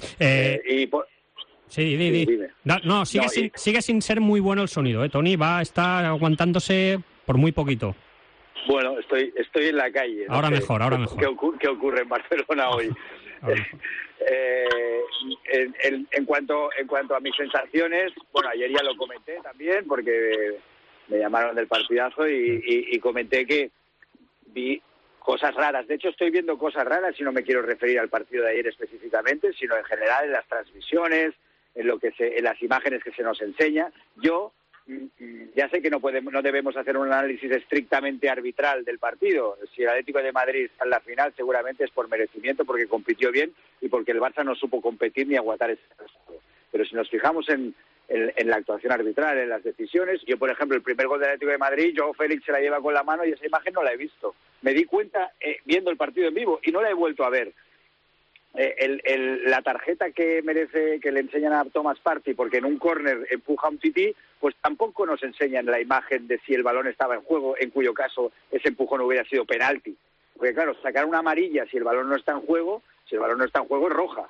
Sí, dime. No, sigue sin ser muy bueno el sonido, Toni, está aguantándose por muy poquito. Bueno, estoy en la calle. Ahora mejor. ¿Qué ocurre en Barcelona hoy? En cuanto a mis sensaciones, bueno, ayer ya lo comenté también porque me llamaron del partidazo y comenté que vi cosas raras. De hecho, estoy viendo cosas raras y no me quiero referir al partido de ayer específicamente, sino en general en las transmisiones, en las imágenes que se nos enseña. Yo ya sé que no debemos hacer un análisis estrictamente arbitral del partido. Si el Atlético de Madrid está en la final, seguramente es por merecimiento, porque compitió bien y porque el Barça no supo competir ni aguantar ese resultado. Pero si nos fijamos en la actuación arbitral, en las decisiones, yo, por ejemplo, el primer gol del Atlético de Madrid, Joao Félix se la lleva con la mano y esa imagen no la he visto. Me di cuenta viendo el partido en vivo y no la he vuelto a ver. La tarjeta que le enseñan a Thomas Partey porque en un córner empuja a un tití, pues tampoco nos enseñan la imagen de si el balón estaba en juego, en cuyo caso ese empujón hubiera sido penalti. Porque claro, sacar una amarilla si el balón no está en juego, es roja.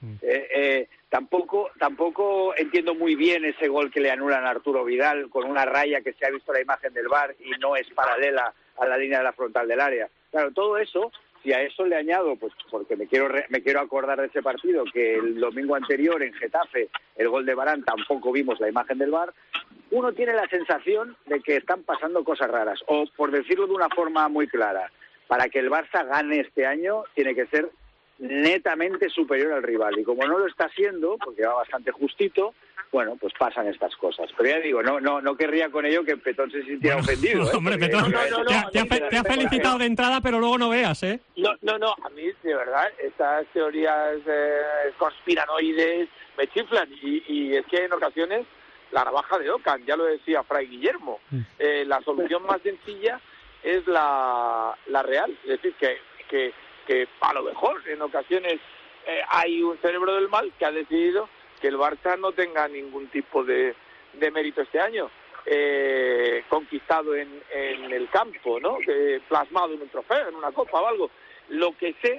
Tampoco entiendo muy bien ese gol que le anulan a Arturo Vidal con una raya que se ha visto la imagen del VAR y no es paralela a la línea de la frontal del área. Claro, todo eso, si a eso le añado, pues porque me quiero acordar de ese partido, que el domingo anterior en Getafe, el gol de Varane, tampoco vimos la imagen del VAR, uno tiene la sensación de que están pasando cosas raras. O, por decirlo de una forma muy clara, para que el Barça gane este año, tiene que ser netamente superior al rival. Y como no lo está haciendo, porque va bastante justito, bueno, pues pasan estas cosas. Pero ya digo, no querría con ello que Petón se sintiera ofendido. Hombre, Petón, te ha felicitado de entrada, pero luego no veas, ¿eh? No, a mí, de verdad, estas teorías conspiranoides me chiflan. Y es que en ocasiones la navaja de Ockham, ya lo decía Fray Guillermo, la solución más sencilla es la real. Es decir, que a lo mejor en ocasiones hay un cerebro del mal que ha decidido que el Barça no tenga ningún tipo de mérito este año, conquistado en el campo, ¿no? Plasmado en un trofeo, en una copa o algo. Lo que sé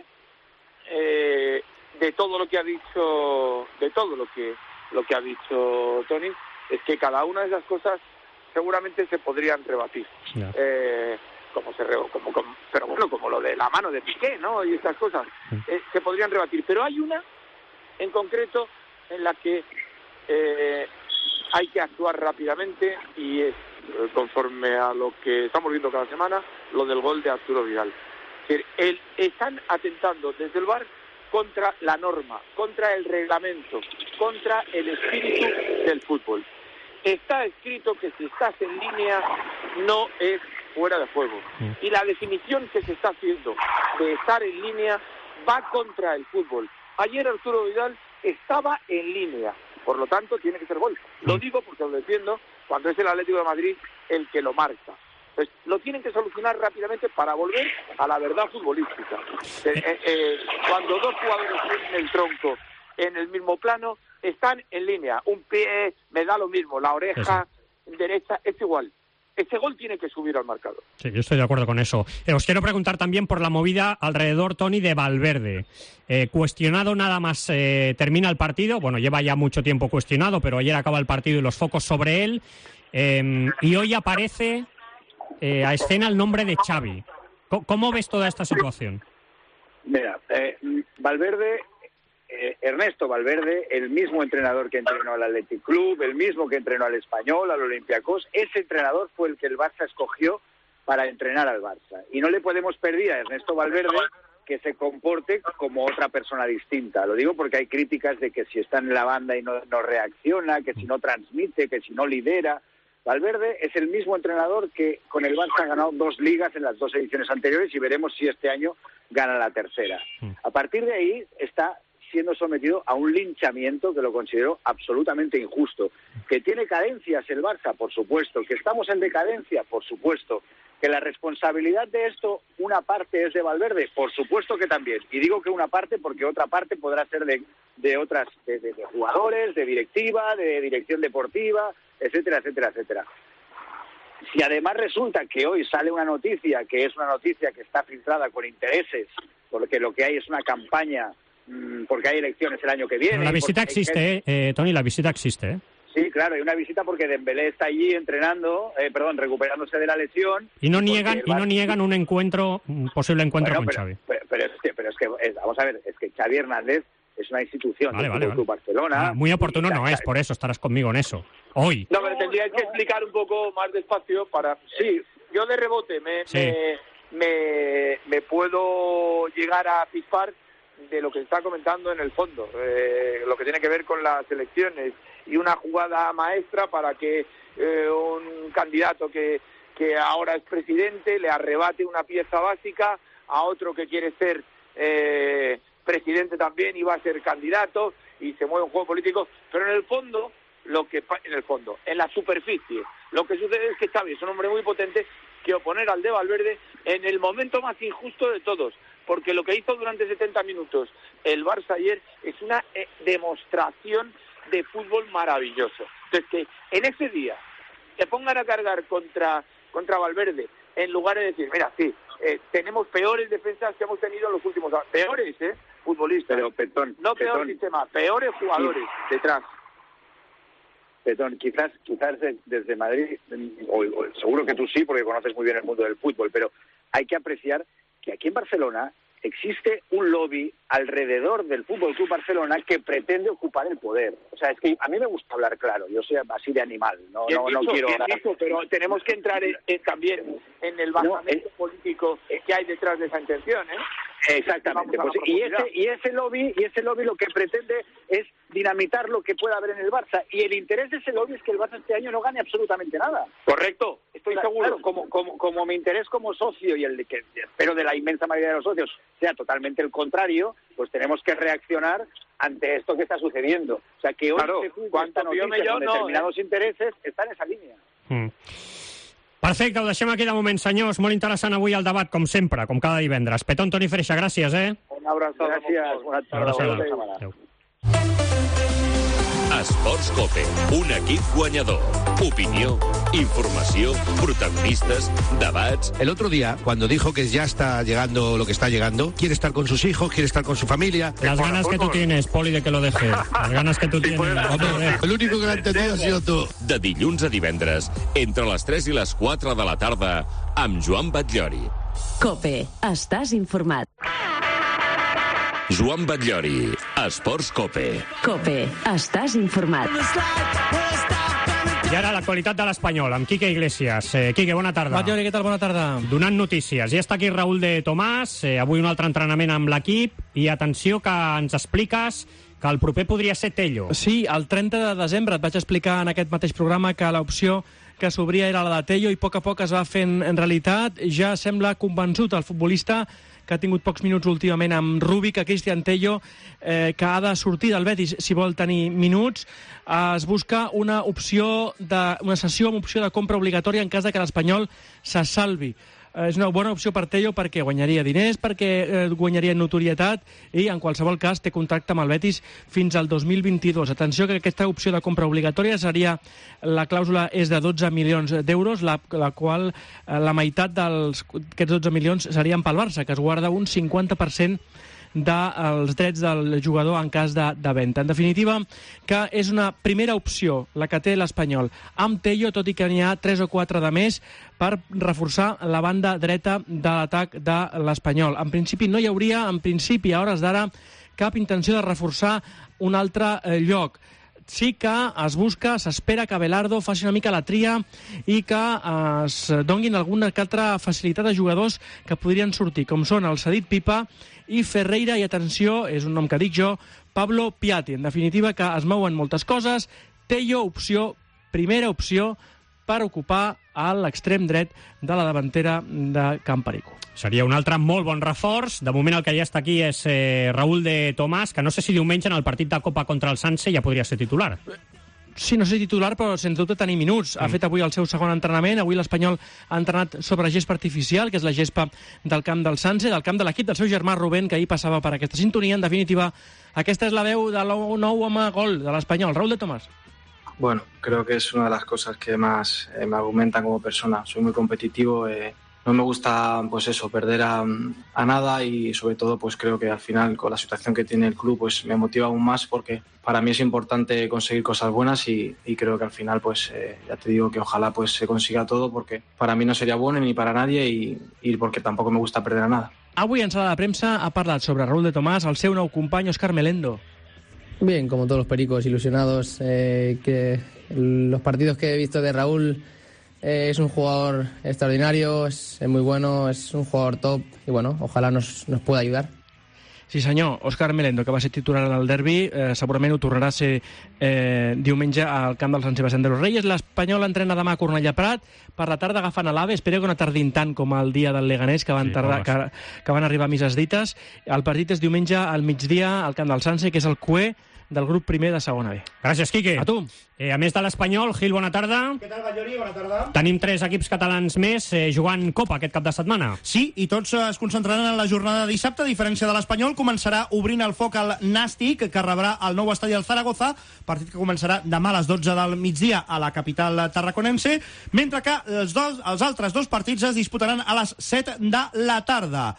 de todo lo que ha dicho, Tony, es que cada una de esas cosas seguramente se podrían rebatir. Yeah. Como lo de la mano de Piqué, ¿no? Y estas cosas se podrían rebatir. Pero hay una en concreto en la que hay que actuar rápidamente y es, conforme a lo que estamos viendo cada semana, lo del gol de Arturo Vidal. Es decir, están atentando desde el VAR contra la norma, contra el reglamento, contra el espíritu del fútbol. Está escrito que si estás en línea no es fuera de juego. Y la definición que se está haciendo de estar en línea va contra el fútbol. Ayer Arturo Vidal estaba en línea, por lo tanto tiene que ser gol. Lo digo porque lo defiendo cuando es el Atlético de Madrid el que lo marca. Pues lo tienen que solucionar rápidamente para volver a la verdad futbolística. Cuando dos jugadores tienen el tronco en el mismo plano, están en línea. Un pie me da lo mismo, la oreja derecha es igual. Ese gol tiene que subir al marcador. Sí, yo estoy de acuerdo con eso. Os quiero preguntar también por la movida alrededor, Tony, de Valverde. Cuestionado nada más termina el partido. Bueno, lleva ya mucho tiempo cuestionado, pero ayer acaba el partido y los focos sobre él. Y hoy aparece a escena el nombre de Xavi. ¿Cómo ves toda esta situación? Mira, Valverde... Ernesto Valverde, el mismo entrenador que entrenó al Athletic Club, el mismo que entrenó al Español, al Olympiacos, ese entrenador fue el que el Barça escogió para entrenar al Barça. Y no le podemos pedir a Ernesto Valverde que se comporte como otra persona distinta. Lo digo porque hay críticas de que si está en la banda y no reacciona, que si no transmite, que si no lidera. Valverde es el mismo entrenador que con el Barça ha ganado 2 ligas en las 2 ediciones anteriores y veremos si este año gana la tercera. A partir de ahí está siendo sometido a un linchamiento que lo considero absolutamente injusto. ¿Que tiene carencias el Barça? Por supuesto. ¿Que estamos en decadencia? Por supuesto. ¿Que la responsabilidad de esto, una parte es de Valverde? Por supuesto que también. Y digo que una parte porque otra parte podrá ser de otras, de jugadores, de directiva, de dirección deportiva, etcétera, etcétera, etcétera. Si además resulta que hoy sale una noticia, que es una noticia que está filtrada con intereses, porque lo que hay es una campaña porque hay elecciones el año que viene. La visita existe, Tony, la visita existe, ¿eh? Sí, claro, hay una visita porque Dembélé está allí entrenando, recuperándose de la lesión. Y no niegan un posible encuentro con Xavi. Pero es vamos a ver, es que Xavi Hernández es una institución del Club Barcelona. Muy oportuno no es, por eso estarás conmigo en eso. Hoy. No, pero tendríais que explicar un poco más despacio para... Sí, yo de rebote me puedo llegar a pispar de lo que se está comentando en el fondo, lo que tiene que ver con las elecciones y una jugada maestra para que un candidato que ahora es presidente le arrebate una pieza básica a otro que quiere ser presidente también y va a ser candidato y se mueve un juego político, pero en el fondo, en la superficie, lo que sucede es que Xavi es un hombre muy potente que oponer al de Valverde en el momento más injusto de todos, porque lo que hizo durante 70 minutos el Barça ayer es una demostración de fútbol maravilloso. Entonces, que en ese día se pongan a cargar contra Valverde, en lugar de decir, mira, sí, tenemos peores defensas que hemos tenido en los últimos años, peores, futbolistas, pero no peor sistema, peores jugadores detrás. Petón, quizás desde Madrid, o seguro que tú sí, porque conoces muy bien el mundo del fútbol, pero hay que apreciar que aquí en Barcelona existe un lobby alrededor del Fútbol Club Barcelona que pretende ocupar el poder. O sea, es que a mí me gusta hablar claro, yo soy así de animal, no quiero... pero tenemos que entrar también en el basamento político que hay detrás de esa intención, Exactamente, pues, y ese lobby lo que pretende es dinamitar lo que pueda haber en el Barça, y el interés de ese lobby es que el Barça este año no gane absolutamente nada. Correcto, estoy seguro. Claro, como mi interés como socio y el de que espero de la inmensa mayoría de los socios sea totalmente el contrario, pues tenemos que reaccionar ante esto que está sucediendo. O sea, que hoy esta noticia con determinados intereses está en esa línea. Perfecte, ho deixem aquí de moment, senyors. Molt interessant avui el debat, com sempre, com cada divendres. Petón, Toni Freixa, gràcies, Una abraçada. Gràcies, bona tarda. Adéu. Esports COPE, un equip guanyador. Opinió, informació, protagonistas, debats. El otro día, cuando dijo que ya está llegando lo que está llegando, quiere estar con sus hijos, quiere estar con su familia. Las ganas que tú tienes, Poli, de que lo deje. Las ganas que tú tienes. El único que lo ha entendido ha sido tú. De dilluns a divendres, entre les 3 i les 4 de la tarda, amb Joan Batllori. COPE, estàs informat. Joan Batllori, Esports COPE. COPE, estàs informat. I ara l'actualitat de l'Espanyol, amb Quique Iglesias. Quique, bona tarda. Batllori, què tal? Bona tarda. Donant notícies. Ja està aquí Raúl de Tomàs, avui un altre entrenament amb l'equip, i atenció que ens expliques que el proper podria ser Tello. Sí, el 30 de desembre et vaig explicar en aquest mateix programa que l'opció que s'obria era la de Tello i a poc es va fent en realitat. Ja sembla convençut el futbolista, que ha tingut pocs minuts últimament amb Rúbic, a Cristian Tello, que ha de sortir del Betis si vol tenir minuts. Es busca una sessió amb opció de compra obligatòria en cas de que l'Espanyol se salvi. És una bona opció per Tello perquè guanyaria diners, perquè guanyaria notorietat i, en qualsevol cas, té contracte amb el Betis fins al 2022. Atenció que aquesta opció de compra obligatòria la clàusula és de 12 milions d'euros, la qual la meitat d'aquests 12 milions serien pel Barça, que es guarda un 50% dels drets del jugador en cas de venda. En definitiva, que és una primera opció la que té l'Espanyol amb Tello, tot i que n'hi ha 3 o 4 de més per reforçar la banda dreta de l'atac de l'Espanyol. En principi no hi hauria, a hores d'ara, cap intenció de reforçar un altre lloc. Sí que es busca, s'espera que Abelardo faci una mica la tria i que es donguin alguna que altra facilitat a jugadors que podrien sortir, com són el cedit Pipa i Ferreira, i atenció, és un nom que dic jo, Pablo Piatti. En definitiva, que es mouen moltes coses. Tello, primera opció per ocupar a l'extrem dret de la davantera de Camparico. Seria un altre molt bon reforç. De moment el que ja està aquí és Raúl de Tomàs, que no sé si diumenge en el partit de Copa contra el Sanse ja podria ser titular. Sí, no sé titular, però sense dubte tenir minuts. Ha fet avui el seu segon entrenament. Avui l'Espanyol ha entrenat sobre gespa artificial, que és la gespa del camp del Sanse, del camp de l'equip del seu germà Rubén, que ahí passava per aquesta sintonia. En definitiva, aquesta és la veu de nou home gol de l'Espanyol, Raúl de Tomàs. Bueno, creo que es una de las cosas que más me argumentan como persona. Soy muy competitivo, no me gusta pues eso, perder a nada, y sobre todo pues creo que al final con la situación que tiene el club pues me motiva aún más, porque para mí es importante conseguir cosas buenas y creo que al final pues ya te digo que ojalá pues se consiga todo, porque para mí no sería bueno ni para nadie y porque tampoco me gusta perder a nada. Avui en sala de premsa ha parlat sobre Raúl de Tomàs el seu nou company Óscar Melendo. Bien, como todos los pericos, ilusionados. Que los partidos que he visto de Raúl, es un jugador extraordinario, es muy bueno, es un jugador top y bueno, ojalá nos pueda ayudar. Sí senyor, Óscar Melendo, que va ser titular en el derbi, segurament ho tornarà a ser diumenge al camp del Sant Sebastián de los Reyes. L'Espanyol entrena demà a Cornellà Prat, per la tarda agafant l'AVE, espero que no tardin tant com el dia del Leganés, que van arribar a misses dites. El partit és diumenge al migdia al camp del Sanse, que és el cué del grup primer de segona B. Gràcies, Quique. A tu. A més de l'Espanyol, Gil, bona tarda. Què tal, Ballori? Bona tarda. Tenim 3 equips catalans més jugant Copa aquest cap de setmana. Sí, i tots es concentraran en la jornada de dissabte. A diferència de l'Espanyol, començarà obrint el foc al Nàstic, que rebrà el nou estadi del Zaragoza, partit que començarà demà a les 12 del migdia a la capital tarraconense, mentre que els altres 2 partits es disputaran a les 7 de la tarda.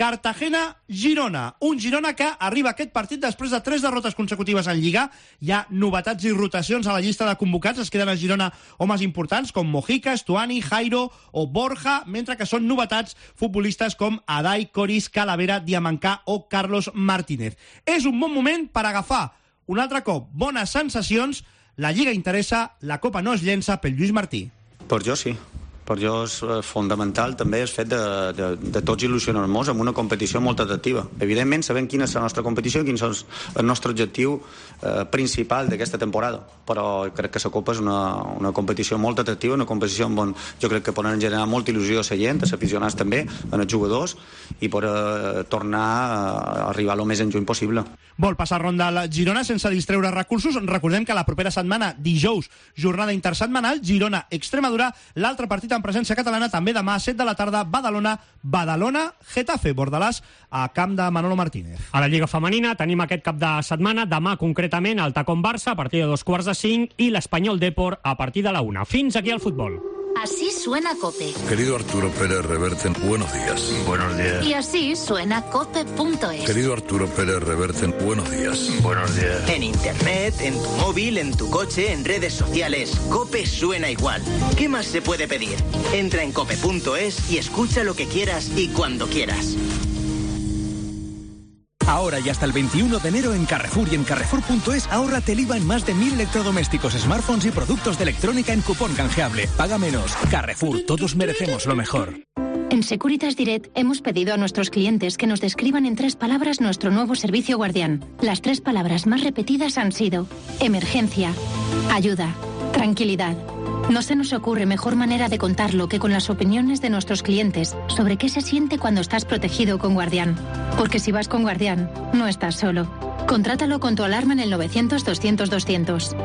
Cartagena-Girona. Un Girona que arriba a aquest partit després de 3 derrotes consecutives en Lliga. Hi ha novetats i rotacions a la llista de convocats. Es queden a Girona homes importants com Mojica, Estuani, Jairo o Borja, mentre que són novetats futbolistes com Adai, Coris, Calavera, Diamancà o Carlos Martínez. És un bon moment per agafar un altre cop bones sensacions. La Lliga interessa, la Copa no es llença pel Lluís Martí. Per jo sí. Per jo és fonamental també el fet de tots il·lusionar-nos amb una competició molt atractiva. Evidentment sabem quina és la nostra competició i quin és el nostre objectiu principal d'aquesta temporada, però crec que la Copa és una competició molt atractiva, una competició on jo crec que poden generar molta il·lusió a la gent, als aficionats també, als jugadors, i per tornar a arribar el més en juny possible. Vol passar ronda al Girona sense distreure recursos. Recordem que la propera setmana, dijous, jornada intersetmanal, Girona-Extremadura, l'altre partit en presència catalana també demà a 7 de la tarda, Badalona-Getafe, Bordalàs, a camp de Manolo Martínez. A la Lliga Femenina tenim aquest cap de setmana, demà concretament el Tacón Barça a partir de 2:45 i l'Espanyol Depor a partir de la 1. Fins aquí el futbol. Así suena COPE. Querido Arturo Pérez Reverte, buenos días. Buenos días. Y así suena COPE.es. Querido Arturo Pérez Reverte, buenos días. Buenos días. En internet, en tu móvil, en tu coche, en redes sociales, COPE suena igual. ¿Qué más se puede pedir? Entra en COPE.es y escucha lo que quieras y cuando quieras. Ahora y hasta el 21 de enero en Carrefour y en Carrefour.es ahórrate el IVA en más de 1000 electrodomésticos, smartphones y productos de electrónica en cupón canjeable. Paga menos. Carrefour, todos merecemos lo mejor. En Securitas Direct hemos pedido a nuestros clientes que nos describan en 3 palabras nuestro nuevo servicio Guardián. Las 3 palabras más repetidas han sido emergencia, ayuda, tranquilidad. No se nos ocurre mejor manera de contarlo que con las opiniones de nuestros clientes sobre qué se siente cuando estás protegido con Guardián. Porque si vas con Guardián, no estás solo. Contrátalo con tu alarma en el 900-200-200.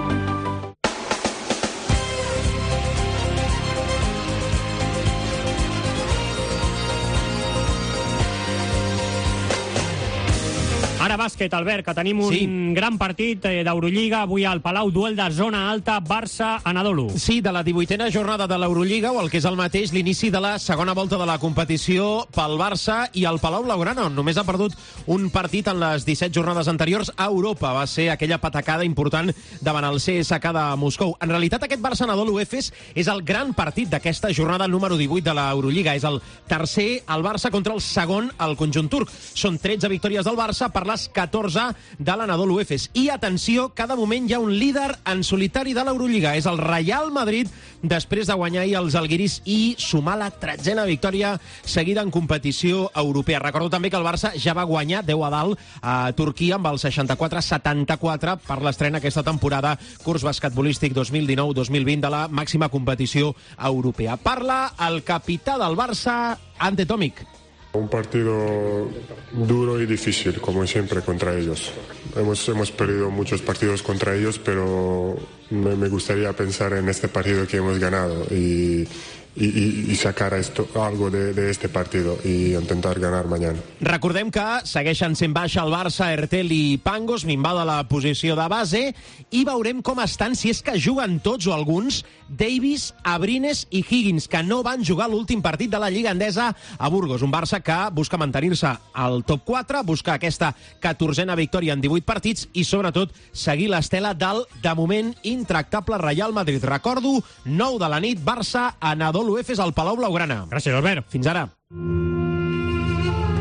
Ara bàsquet, Albert, que tenim un gran partit d'Eurolliga. Avui al Palau, duel de zona alta, Barça-Anadolu. Sí, de la 18a jornada de l'Eurolliga, o el que és el mateix, l'inici de la segona volta de la competició pel Barça i el Palau Blaugrana, on només ha perdut un partit en les 17 jornades anteriors a Europa. Va ser aquella patacada important davant el CSKA de Moscou. En realitat, aquest Barça-Anadolu Efes és el gran partit d'aquesta jornada número 18 de l'Eurolliga. És el tercer, el Barça, contra el segon, el conjunt turc. Són 13 victòries del Barça per les 14 de l'Anadolu Efes. I atenció, cada moment hi ha un líder en solitari de l'Eurolliga. És el Real Madrid, després de guanyar ahir els alguiris i sumar la 13a victòria seguida en competició europea. Recordo també que el Barça ja va guanyar 10 a dalt a Turquia amb el 64-74 per l'estrena aquesta temporada curs basquetbolístic 2019-2020 de la màxima competició europea. Parla el capità del Barça, Ante Tomic. Un partido duro y difícil, como siempre, contra ellos. Hemos perdido muchos partidos contra ellos, pero me gustaría pensar en este partido que hemos ganado y sacar algo de este partido y intentar ganar mañana. Recordem que segueixen sent baixa el Barça, Ertel i Pangos, minvada la posició de base, i veurem com estan, si és que juguen tots o alguns, Davis, Abrines i Higgins, que no van jugar l'últim partit de la Lliga Endesa a Burgos. Un Barça que busca mantenir-se al top 4, buscar aquesta 14a victòria en 18 partits i, sobretot, seguir l'estela del, de moment, intractable Real Madrid. Recordo, 9 de la nit, Barça, Anadolu Efes al Palau Blaugrana. Gràcies, Albert. Fins ara.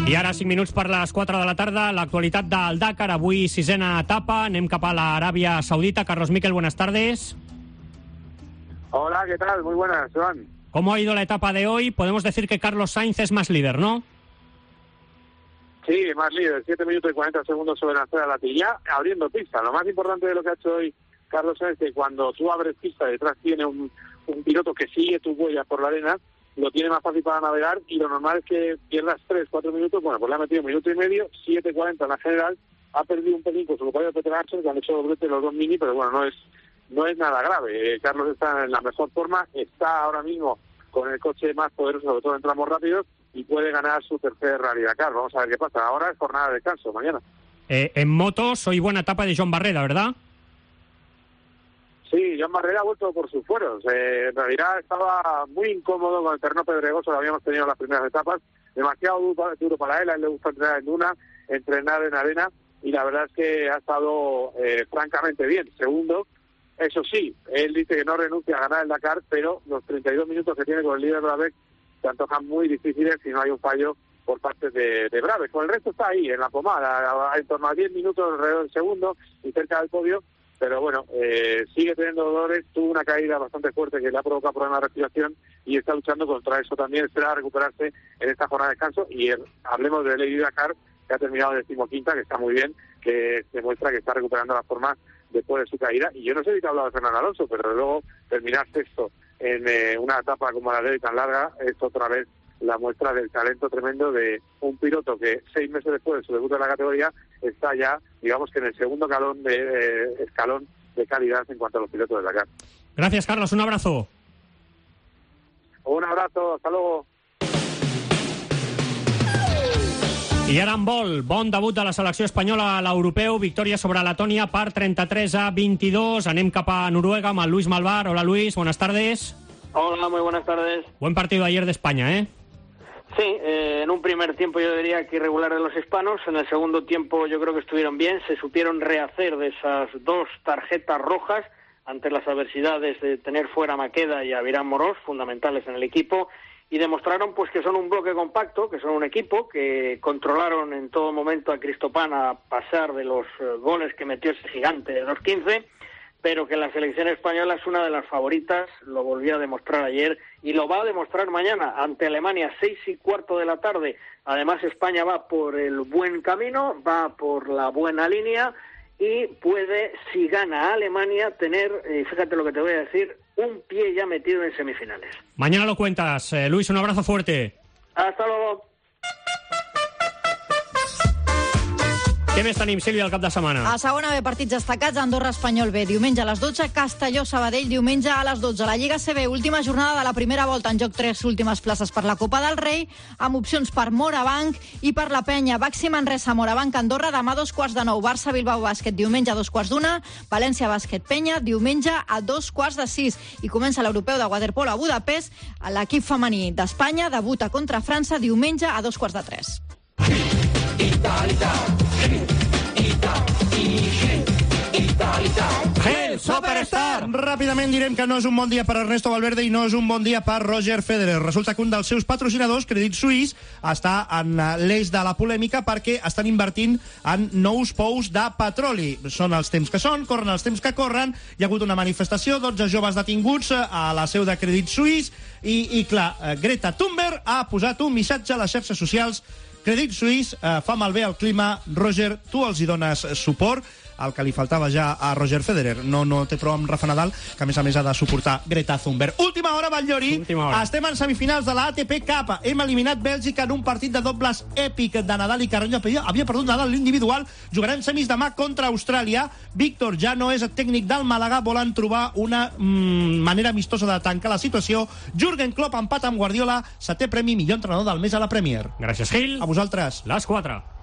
I ara 5 minuts per les 4 de la tarda, l'actualitat del Dakar, avui 6ª etapa, anem cap a l'Aràbia Saudita. Carlos Miquel, buenas tardes. Hola, ¿qué tal? Muy buenas, Joan. ¿Cómo ha ido la etapa de hoy? Podemos decir que Carlos Sainz es más líder, ¿no? Sí, más líder, 7 minutos y 40 segundos sobre la acera Latilla, abriendo pista. Lo más importante de lo que ha hecho hoy Carlos Sainz es que cuando tú abres pista, detrás tiene un piloto que sigue tus huellas por la arena, lo tiene más fácil para navegar, y lo normal es que pierdas 3-4 minutos. Bueno, pues le ha metido 1 minuto y medio, 7:40 en la general, ha perdido un pelín con su compañero Peter Hansen, que han hecho doblete los 2 mini, pero bueno, no es nada grave. Carlos está en la mejor forma, está ahora mismo con el coche más poderoso, sobre todo en tramos rápidos, y puede ganar su tercer Rally Dakar. Vamos a ver qué pasa. Ahora es jornada de descanso, mañana. En motos, hoy buena etapa de Joan Barreda, ¿verdad? Sí, Joan Barreda ha vuelto por sus fueros. En realidad estaba muy incómodo con el terreno pedregoso que habíamos tenido en las primeras etapas. Demasiado duro para él. A él le gusta entrenar en duna, entrenar en arena, y la verdad es que ha estado francamente bien. Segundo, eso sí, él dice que no renuncia a ganar el Dakar, pero los 32 minutos que tiene con el líder Brabec se antojan muy difíciles si no hay un fallo por parte de Brabec. Con el resto está ahí, en la pomada, en torno a 10 minutos alrededor del segundo y cerca del podio. Pero bueno, sigue teniendo dolores, tuvo una caída bastante fuerte que le ha provocado problemas de respiración y está luchando contra eso también. Espera recuperarse en esta jornada de descanso. Y hablemos de Lady Dakar, que ha terminado 15ª, que está muy bien, que demuestra que está recuperando la forma después de su caída. Y yo no sé si te he hablado de Fernando Alonso, pero luego terminar sexto en una etapa como la de hoy tan larga es otra vez la muestra del talento tremendo de un piloto que 6 meses después de su debut en la categoría está ya, digamos que en el segundo escalón de calidad en cuanto a los pilotos de Dakar. Gracias, Carlos, un abrazo. Un abrazo, hasta luego. I ara en vol, bon debut de la selecció espanyola a l'europeu, victòria sobre Letònia per 33-22. Anem cap a Noruega amb el Luis Malvar. Hola, Luis, buenas tardes. Hola, muy buenas tardes. Buen partido ayer de España, ¿eh? Sí, en un primer tiempo yo diría que irregular de los hispanos. En el segundo tiempo yo creo que estuvieron bien, se supieron rehacer de esas 2 tarjetas rojas ante las adversidades de tener fuera a Maqueda y a Virán Morós, fundamentales en el equipo, y demostraron pues que son un bloque compacto, que son un equipo, que controlaron en todo momento a Cristopán a pasar de los goles que metió ese gigante de 2-15, pero que la selección española es una de las favoritas, lo volvió a demostrar ayer y lo va a demostrar mañana ante Alemania, 6:15 de la tarde. Además, España va por el buen camino, va por la buena línea y puede, si gana a Alemania, tener, fíjate lo que te voy a decir, un pie ya metido en semifinales. Mañana lo cuentas. Luis, un abrazo fuerte. Hasta luego. Què més tenim, Sílvia, al cap de setmana? A segona B, partits destacats, Andorra-Espanyol B, diumenge a les 12, Castelló-Sabadell, diumenge a les 12. La Lliga CB, última jornada de la primera volta, en joc 3 últimes places per la Copa del Rei, amb opcions per Morabanc i per la Penya. Baxi Manresa, Morabanc, Andorra, demà 2:15. Barça-Bilbao Bàsquet, diumenge a 2:15. València Bàsquet, Penya, diumenge a 2:15. I comença l'europeu de waterpolo a Budapest. L'equip femení d'Espanya debuta contra França diumenge a 2:15. Gel Superstar! Ràpidament direm que no és un bon dia per Ernesto Valverde i no és un bon dia per Roger Federer. Resulta que un dels seus patrocinadors, Credit Suisse, està en l'eix de la polèmica perquè estan invertint en nous pous de petroli. Són els temps que són, corren els temps que corren. Hi ha hagut una manifestació, 12 joves detinguts a la seu de Credit Suisse i clar, Greta Thunberg ha posat un missatge a les xarxes socials. Credit Suisse fa malbé el clima. Roger, tu els hi dones suport? El que li faltava ja a Roger Federer. No té prou amb Rafa Nadal, que a més ha de suportar Greta Thunberg. Última hora, Batllori. Estem en semifinals de la ATP Cup. Hem eliminat Bèlgica en un partit de dobles èpic de Nadal i Carreño. Havia perdut Nadal l'individual. Jugarem semis demà contra Austràlia. Víctor ja no és el tècnic del Màlaga. Volen trobar una manera amistosa de tancar la situació. Jürgen Klopp empat amb Guardiola. 7è premi millor entrenador del mes a la Premier. Gràcies, Gil. A vosaltres. Les 4.